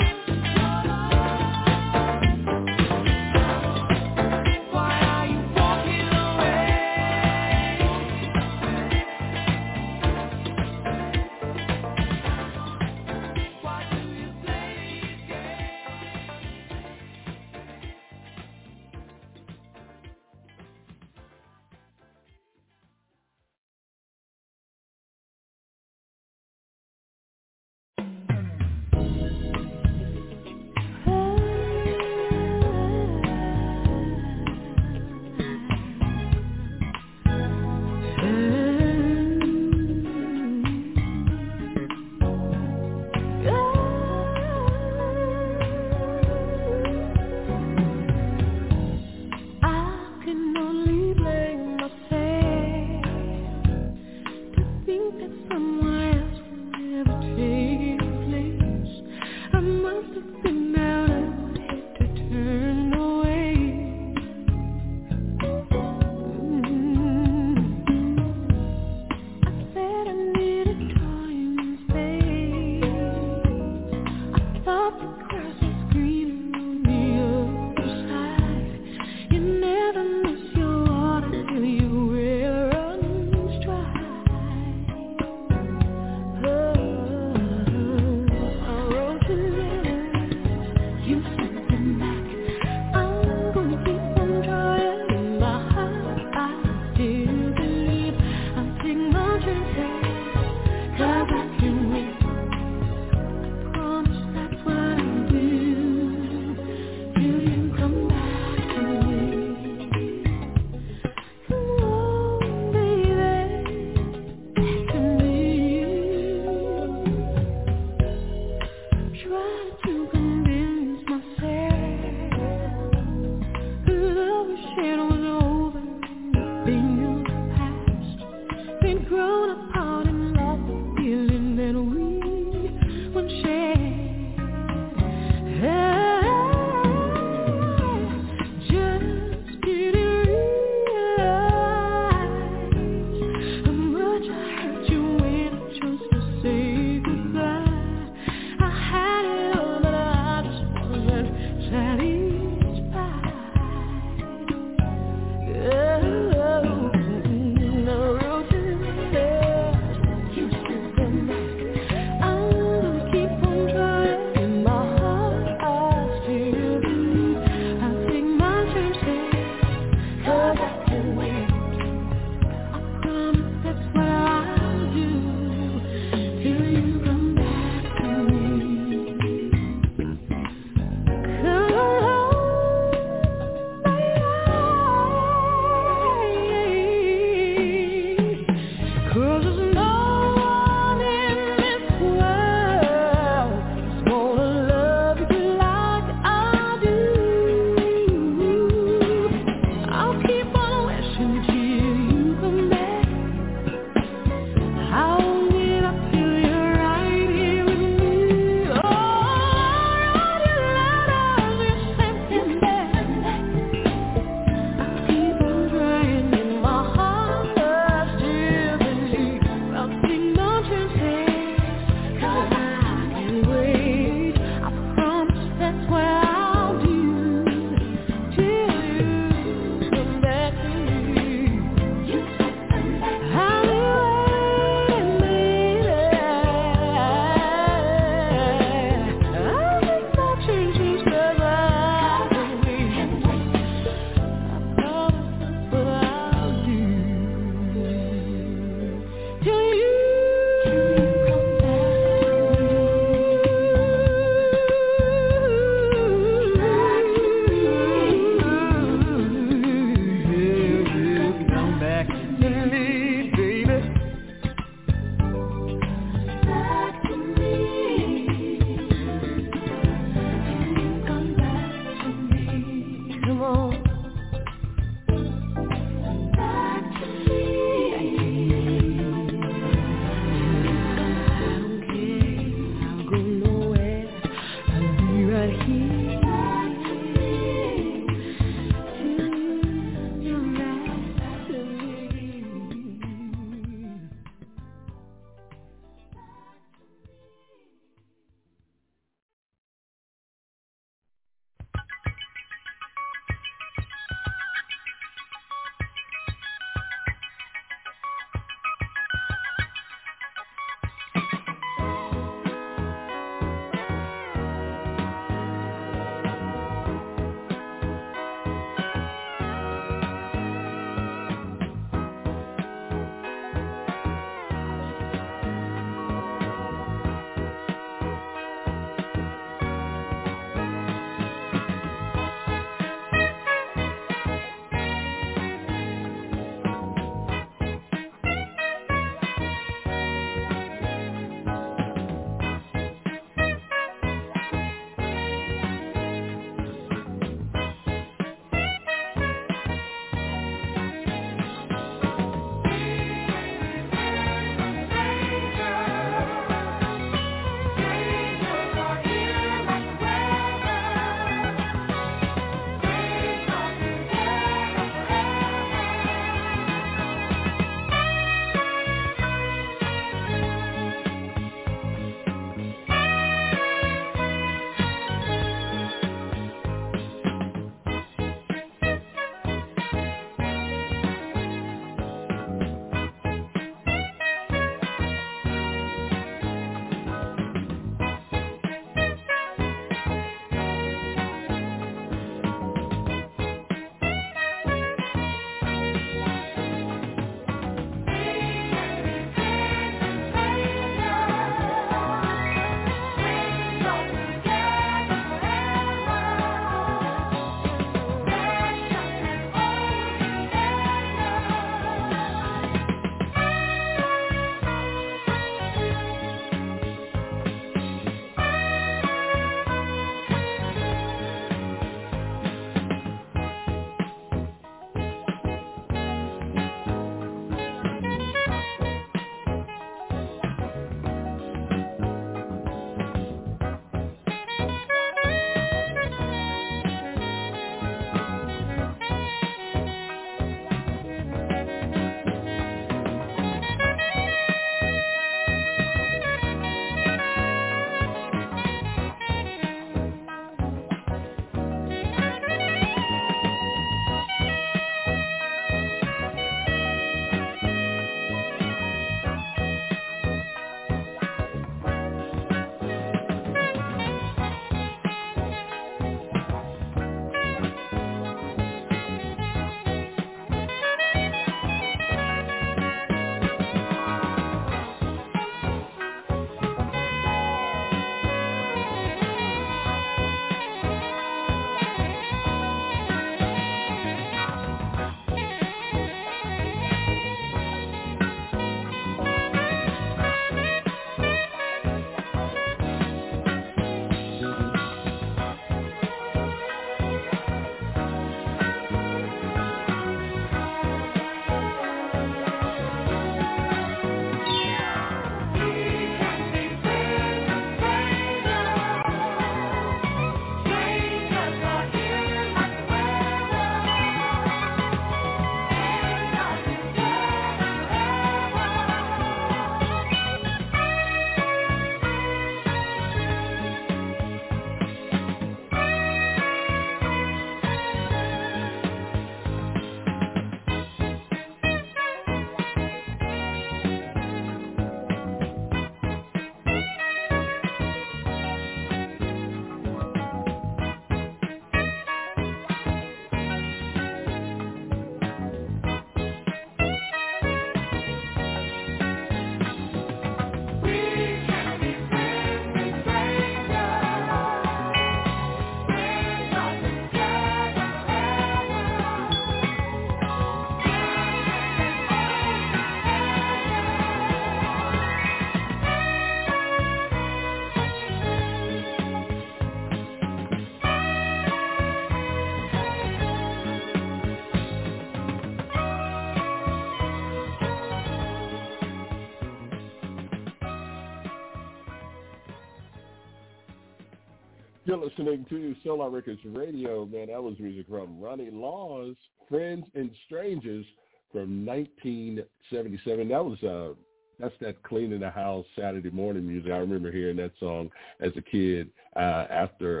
Still listening to Solar Records Radio, man. That was music from Ronnie Laws, Friends and Strangers from 1977. That was that's that cleaning the house Saturday morning music. I remember hearing that song as a kid after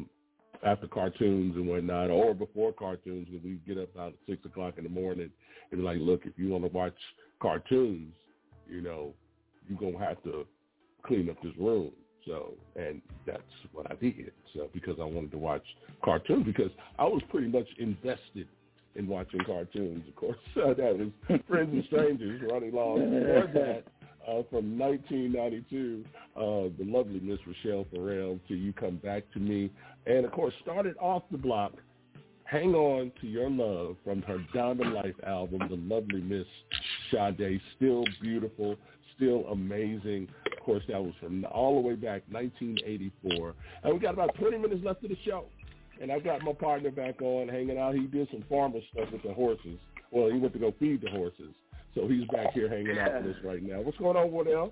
cartoons and whatnot, or before cartoons, when we get up about 6 o'clock in the morning and be like, look, if you want to watch cartoons, you know, you're going to have to clean up this room. So, and that's what I did. So, because I wanted to watch cartoons, because I was pretty much invested in watching cartoons, of course. That was Friends and Strangers, Ronnie Laws. Before that, from 1992, the lovely Miss Rochelle Farrell, Till You Come Back to Me. And, of course, started off the block, Hang On to Your Love, from her Diamond Life album, the lovely Miss Sade, still beautiful, still amazing. Of course, that was from all the way back, 1984. And we got about 20 minutes left of the show. And I've got my partner back on, hanging out. He did some farmer stuff with the horses. Well, he went to go feed the horses. So he's back here hanging out with us right now. What's going on, Wardell?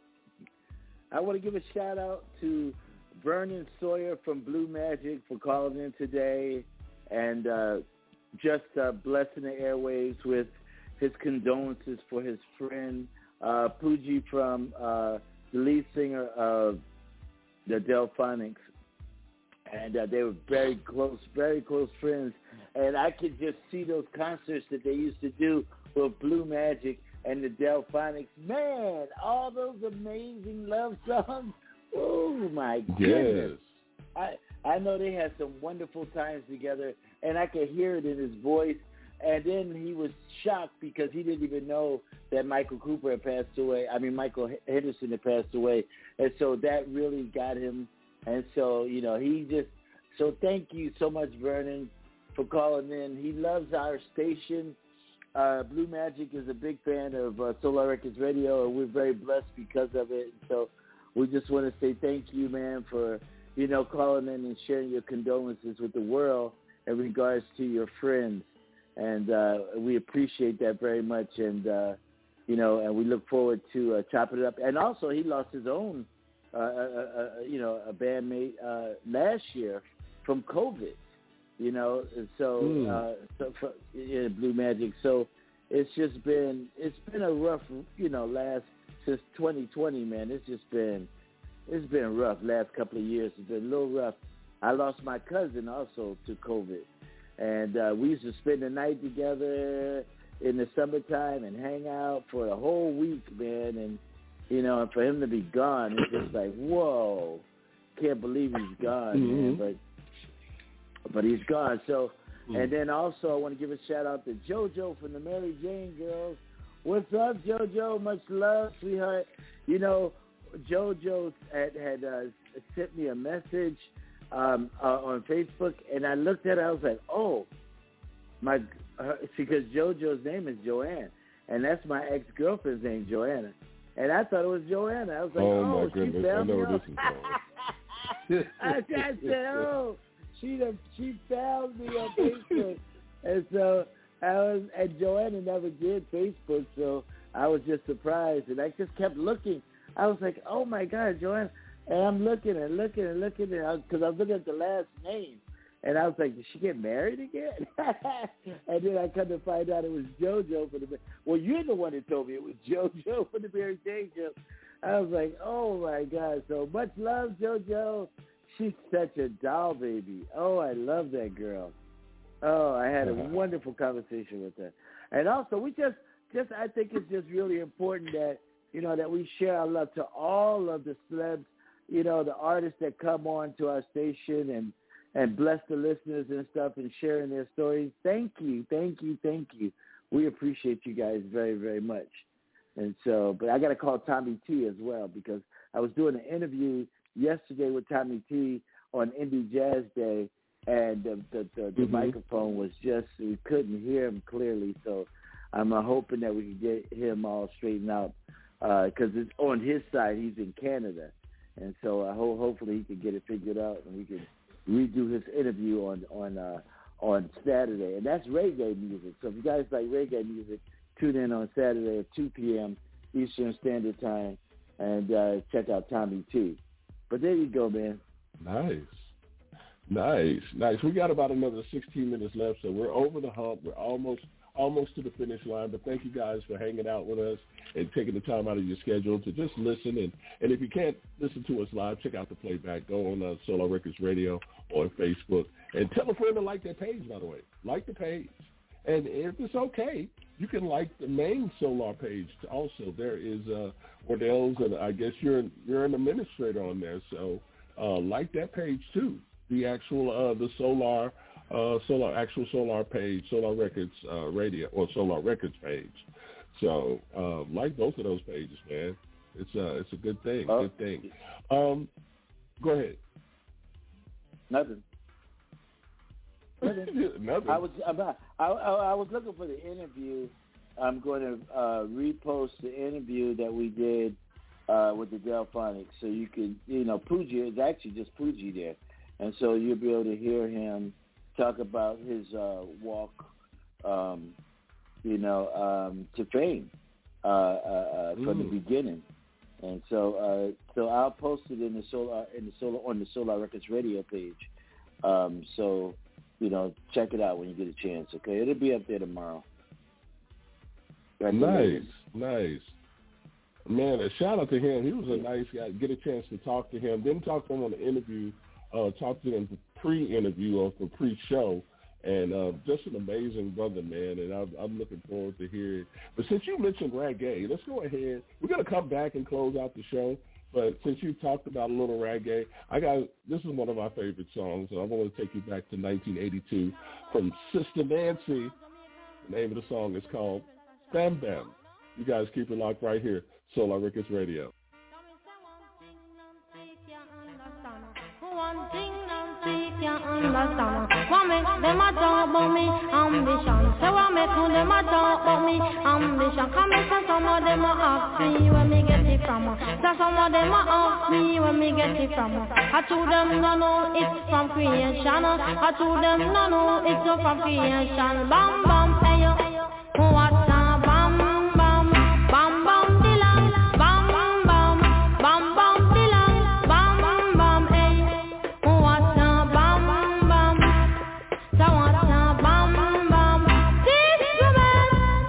I want to give a shout-out to Vernon Sawyer from Blue Magic for calling in today and just blessing the airwaves with his condolences for his friend, Pooji, from the lead singer of the Delphonics. And they were very close friends. And I could just see those concerts that they used to do with Blue Magic and the Delphonics. Man, all those amazing love songs. Oh, my goodness. Yes. I know they had some wonderful times together, and I could hear it in his voice. And then he was shocked because he didn't even know that Michael Cooper had passed away. I mean, Michael Henderson had passed away. And so that really got him. And so, you know, so thank you so much, Vernon, for calling in. He loves our station. Blue Magic is a big fan of Solar Records Radio, and we're very blessed because of it. So we just want to say thank you, man, for, you know, calling in and sharing your condolences with the world in regards to your friends. And we appreciate that very much. And, you know, and we look forward to chopping it up. And also he lost his own, you know, a bandmate last year from COVID, you know. So, Blue Magic. So it's been a rough, you know, since 2020, man. It's been rough. Last couple of years, it's been a little rough. I lost my cousin also to COVID. And we used to spend the night together in the summertime and hang out for a whole week, man. And, you know, and for him to be gone, it's just like, whoa, can't believe he's gone, man. But he's gone. So, and then also I want to give a shout-out to JoJo from the Mary Jane Girls. What's up, JoJo? Much love, sweetheart. You know, JoJo had sent me a message on Facebook, and I looked at it. I was like, oh, because JoJo's name is Joanne, and that's my ex-girlfriend's name, Joanna. And I thought it was Joanna. I was like, oh my goodness, she found I know me. this is I said, oh, she found me on Facebook. And so and Joanna never did Facebook, so I was just surprised. And I just kept looking. I was like, oh my God, Joanna. And I'm looking because I was looking at the last name. And I was like, did she get married again? And then I come to find out it was JoJo for the. Well, you're the one that told me it was JoJo for the Mary Jane Show. I was like, oh my God! So much love, JoJo. She's such a doll baby. Oh, I love that girl. Oh, I had a wonderful conversation with her. And also, we just I think it's just really important that, you know, that we share our love to all of the celebs, you know, the artists that come on to our station and bless the listeners and stuff and sharing their stories. Thank you. We appreciate you guys very, very much. And so, but I got to call Tommy T as well, because I was doing an interview yesterday with Tommy T on Indie Jazz Day, and the microphone was just, we couldn't hear him clearly. So I'm hoping that we can get him all straightened out, because it's on his side. He's in Canada. And so hopefully he can get it figured out and we can redo his interview on Saturday. And that's reggae music. So if you guys like reggae music, tune in on Saturday at 2 p.m. Eastern Standard Time and check out Tommy T. But there you go, man. Nice. Nice. We got about another 16 minutes left, so we're over the hump. We're almost to the finish line, but thank you guys for hanging out with us and taking the time out of your schedule to just listen. And if you can't listen to us live, check out the playback. Go on Solar Records Radio or Facebook. And tell a friend to like that page, by the way. Like the page. And if it's okay, you can like the main Solar page also. There is Wardell's, and I guess you're an administrator on there, so like that page too. The actual the Solar page, Solar Records Radio or Solar Records page. So like both of those pages, man. It's a good thing. Good thing. Go ahead. Nothing. Nothing. I was looking for the interview. I'm going to repost the interview that we did with the Delphonics, so you can, Pooji is actually just Pooji there, and so you'll be able to hear him talk about his walk, to fame from the beginning, and so I'll post it on the Solar Records Radio page. So check it out when you get a chance. Okay, it'll be up there tomorrow. Nice. Man, a shout out to him. He was a nice guy. Get a chance to talk to him. Didn't talk to him on the interview. Talked to him pre-interview or for pre-show. And just an amazing brother, man. And I'm looking forward to hearing. But since you mentioned reggae, let's go ahead. We're going to come back and close out the show. But since you talked about a little reggae, this is one of my favorite songs. And I want to take you back to 1982 from Sister Nancy. The name of the song is called Bam Bam. You guys keep it locked right here, Solar Records Radio. One thing Nancy can't understand. What make them a talk about me ambition? So what make them a talk about me ambition? Come and say some of them a ask me where me get it from. So some of them a ask me where me get it from. I told them no it's from creation. I told them no it's from creation. Bam bam hey yo, what's a bam bam bam bam dilang bam bam bam bam dilang bam bam hey. What's a bam bam? So what's a bam bam? This woman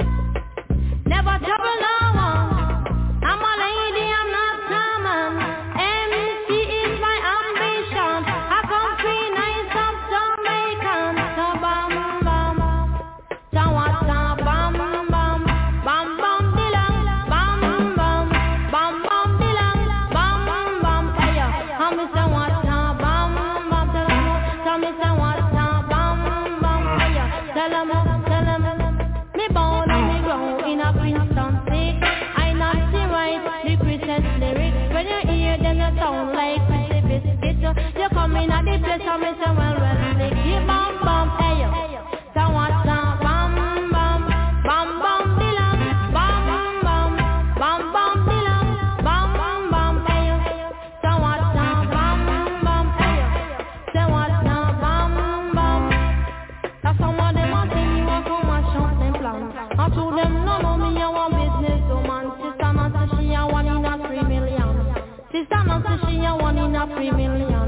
never trouble no one. I'm a lady, I'm not common. MC is my ambition. I come free nice up Jamaican. So bam bam. So what's a bam bam? Bam bam dilang. Bam bam. Bam bam dilang. Bam bam. Hey yo, I'm Mr. What's a bam bam? Tell me say what's a bam bam? Hey yo, tell 'em. Me born and me grow in a Princeton state. I not see right the Christian lyrics. When you hear them, you sound like Chrissy Biscuit. You come in at the place and me say well, they keep bam bam. Hey yo, so what's a bam bam? Bam bam dilang. Bam bam. Bam bam dilang. Bam bam. Hey yo, so what's a bam bam? Hey yo, say what's a bam bam? That's some of them a thing you want to mash up them plans. I told them no me a one business woman. Sister Nancy she a 1 in a 3 million. Sister Nancy she a 1 in a 3 million.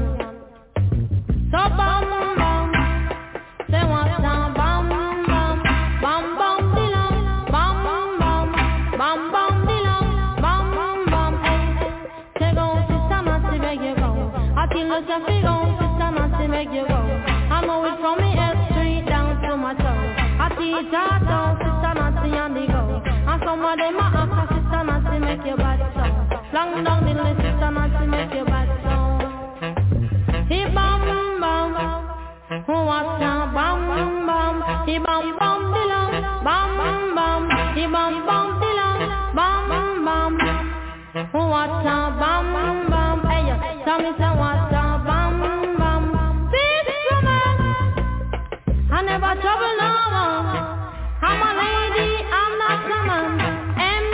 So bam bam, say what's a bam bam? Bam bam dilang. Bam bam. Bam bam dilang. Bam bam. Hey, say go Sister Nancy make you go. I tell you say fi go Sister Nancy make you go. I know it from me L Street down to my toe. I teach her down Sister Nancy on the go. And some of them a ask Sister Nancy make you bad so. Long down the list Sister Nancy make you bad so. He bam bam, what's a bam bam? He bam bam dilang, bam bam. He bam bam dilang, bam bam. What's a bam bam? Hey yo, tell me say what's a bam bam? This woman, I never trouble no one. I'm a lady, I'm not a man.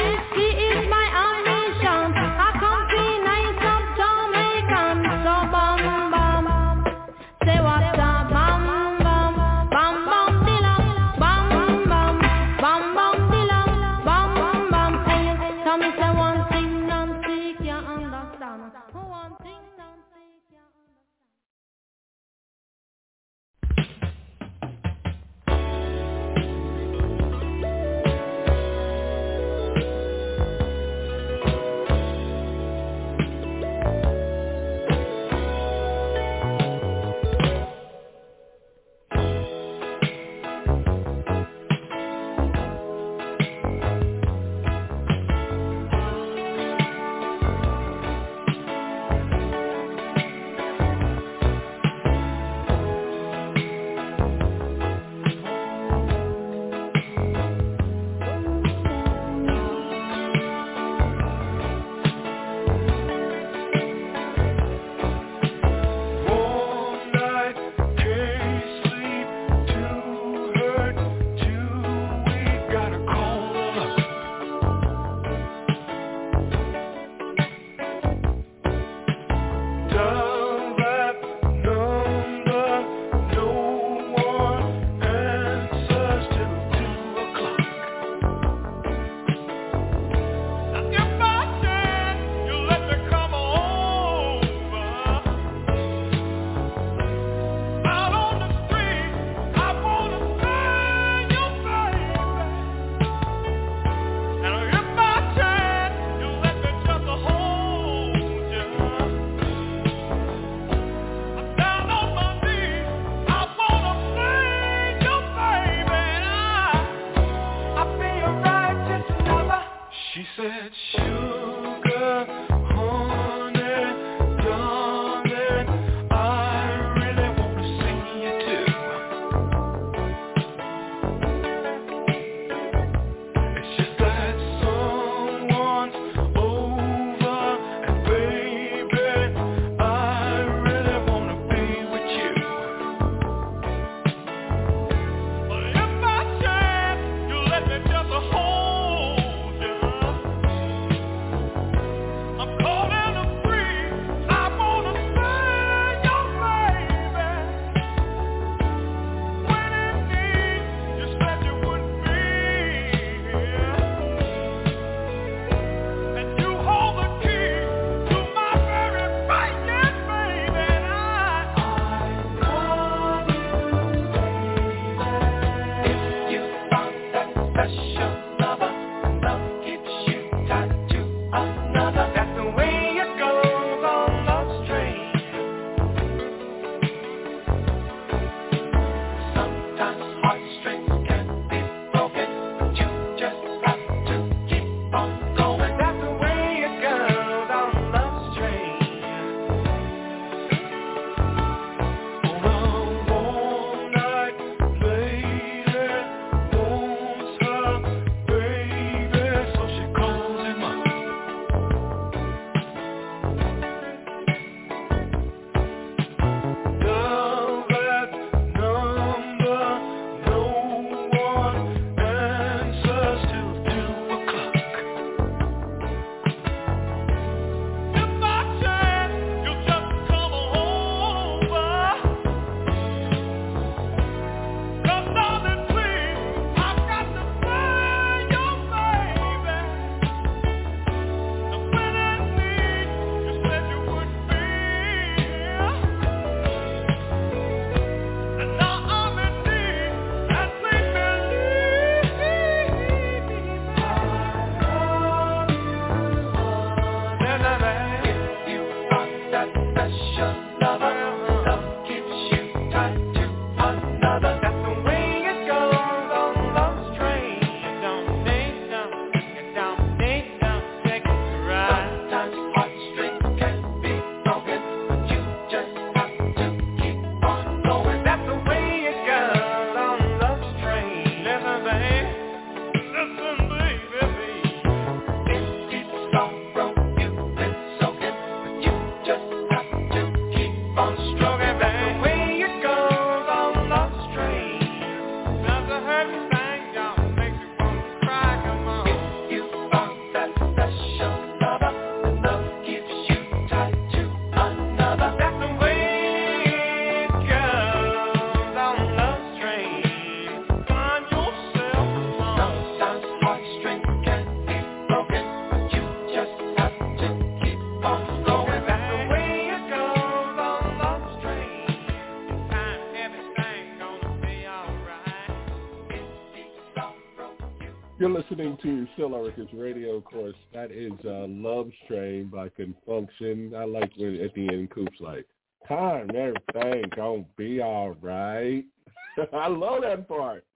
You're listening to Solar Records Radio, of course. That is Love Train by Confunction. I like when at the end Coop's like, time, everything gonna be all right. I love that part.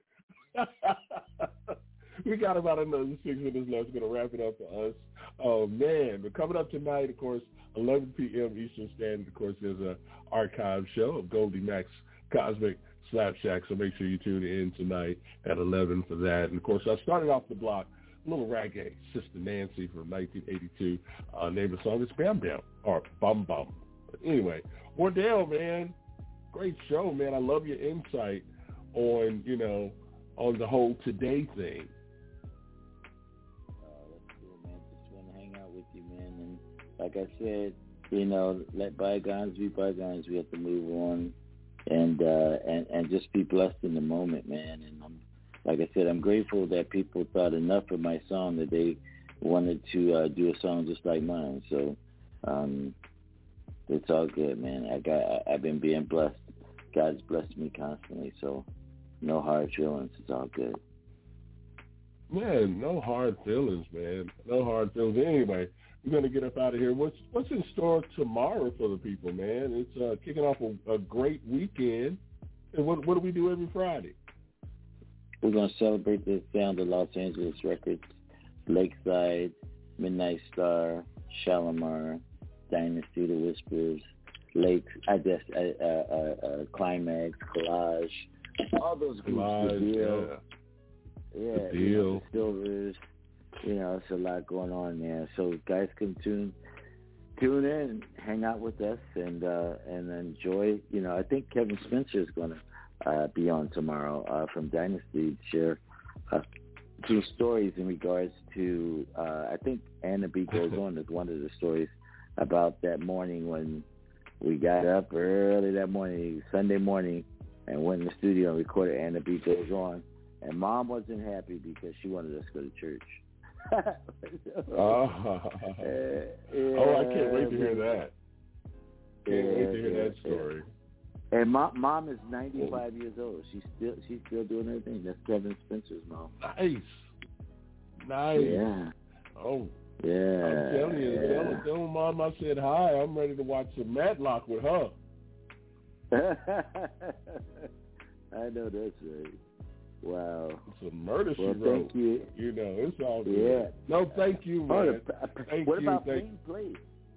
We got about another 6 minutes left. We're going to wrap it up for us. Oh, man. But coming up tonight, of course, 11 p.m. Eastern Standard, of course, there's an archive show of Goldie Mac's Cosmic Slap Shack, so make sure you tune in tonight at 11 for that. And, of course, I started off the block, a little reggae, Sister Nancy from 1982. Name of the song is Bam Bam, or Bum Bum. But anyway, Wardell, man, great show, man. I love your insight on, you know, on the whole today thing. That's cool, man. Just want to hang out with you, man. And like I said, you know, let bygones be bygones. We have to move on and just be blessed in the moment, man. And like I said, I'm grateful that people thought enough of my song that they wanted to do a song just like mine. So it's all good, man. I've been being blessed. God's blessed me constantly, so no hard feelings. It's all good. Man, no hard feelings, man. No hard feelings. Anyway, we're going to get up out of here. What's in store tomorrow for the people, man? It's kicking off a great weekend. And what do we do every Friday? We're going to celebrate the sound of Los Angeles Records, Lakeside, Midnight Star, Shalimar, Dynasty, The Whispers, Lakes, Climax, Collage, all those groups, Collage, The Deal. Yeah, The Deal. The Silvers. You know, it's a lot going on there. So guys can tune in, hang out with us, and enjoy. You know, I think Kevin Spencer is going to be on tomorrow from Dynasty to share some stories in regards to, I think Anna B Goes On is one of the stories about that morning when we got up early that morning, Sunday morning, and went in the studio and recorded Anna B Goes On. And Mom wasn't happy because she wanted us to go to church. Oh, I can't wait to hear that. Can't wait to hear that story. And Mom is 95 years old. She's still doing everything. That's Kevin Spencer's mom. Nice. Yeah. Oh. Yeah. I'm telling you, tell Mom I said hi. I'm ready to watch some Matlock with her. I know that's right. Wow. It's a murder she wrote. Thank you. You know, it's all good. Yeah. No, thank you, man. What about Plain Place?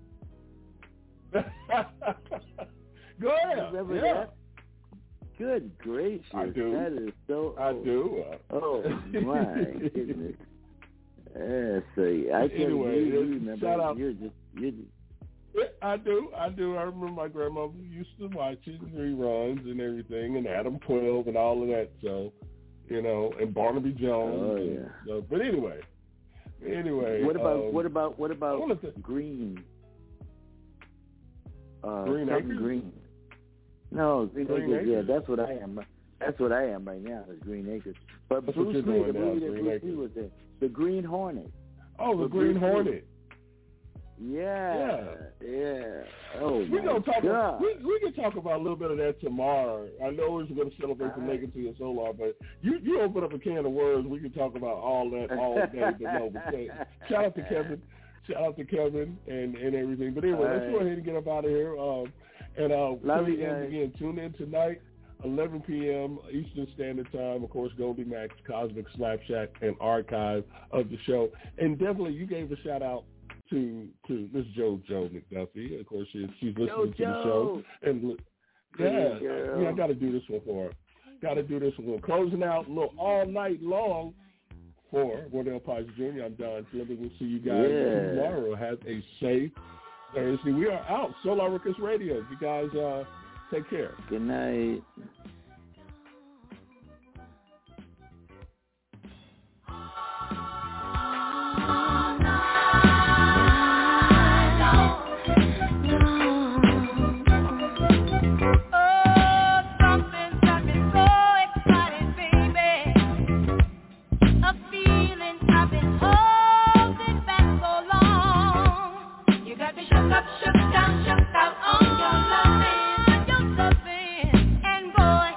Go ahead. Remember that? Good gracious. I do. That is so... I do. Oh, my goodness. So I can't remember. Shout out. You're just... I do. I remember my grandmother used to watch it, reruns and everything, and Adam 12 and all of that. So, you know, and Barnaby Jones. Oh yeah. So, but anyway. What about Green? Green Acres? Green. No, Green Acres. Yeah, that's what I am. That's what I am right now. Is Green Acres. But that's Bruce Lee, the movie that Green Bruce Acres. Lee was in, The Green Hornet. Oh, the Green Hornet. Yeah. Oh, we my God. We can talk about a little bit of that tomorrow. I know we're going to celebrate the legacy of Solar, but you open up a can of worms. We can talk about all that all day. But no, shout out to Kevin. Shout out to Kevin and everything. But anyway, let's go ahead and get up out of here. Tune in tonight, 11 p.m. Eastern Standard Time. Of course, Goldie Mac's Cosmic Slap Shack and archive of the show. And definitely, you gave a shout out to Miss JoJo McDuffie. Of course, she's listening to the show. And I got to do this one for her. Got to do this one. Closing out a little all night long for Wardell Pipes Jr. I'm Don Fleming. We'll see you guys tomorrow. Have a safe Thursday. We are out. Solar Records Radio. You guys take care. Good night. Shook out on your loving, and boy.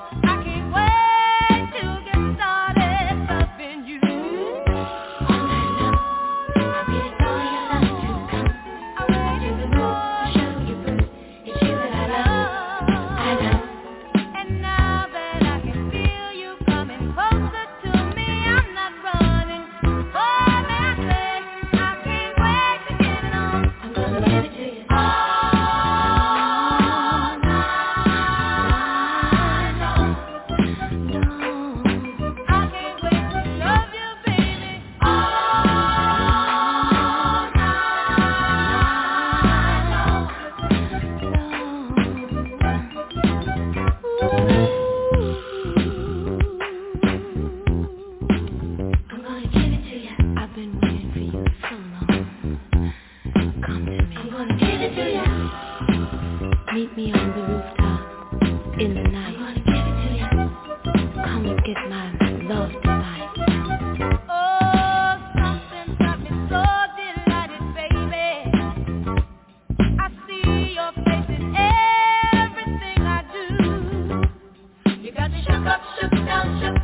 in the night. I'm gonna give it to you. Come and get my love tonight. Oh, something got me so delighted, baby. I see your face in everything I do. You got me shook up, shook down, shook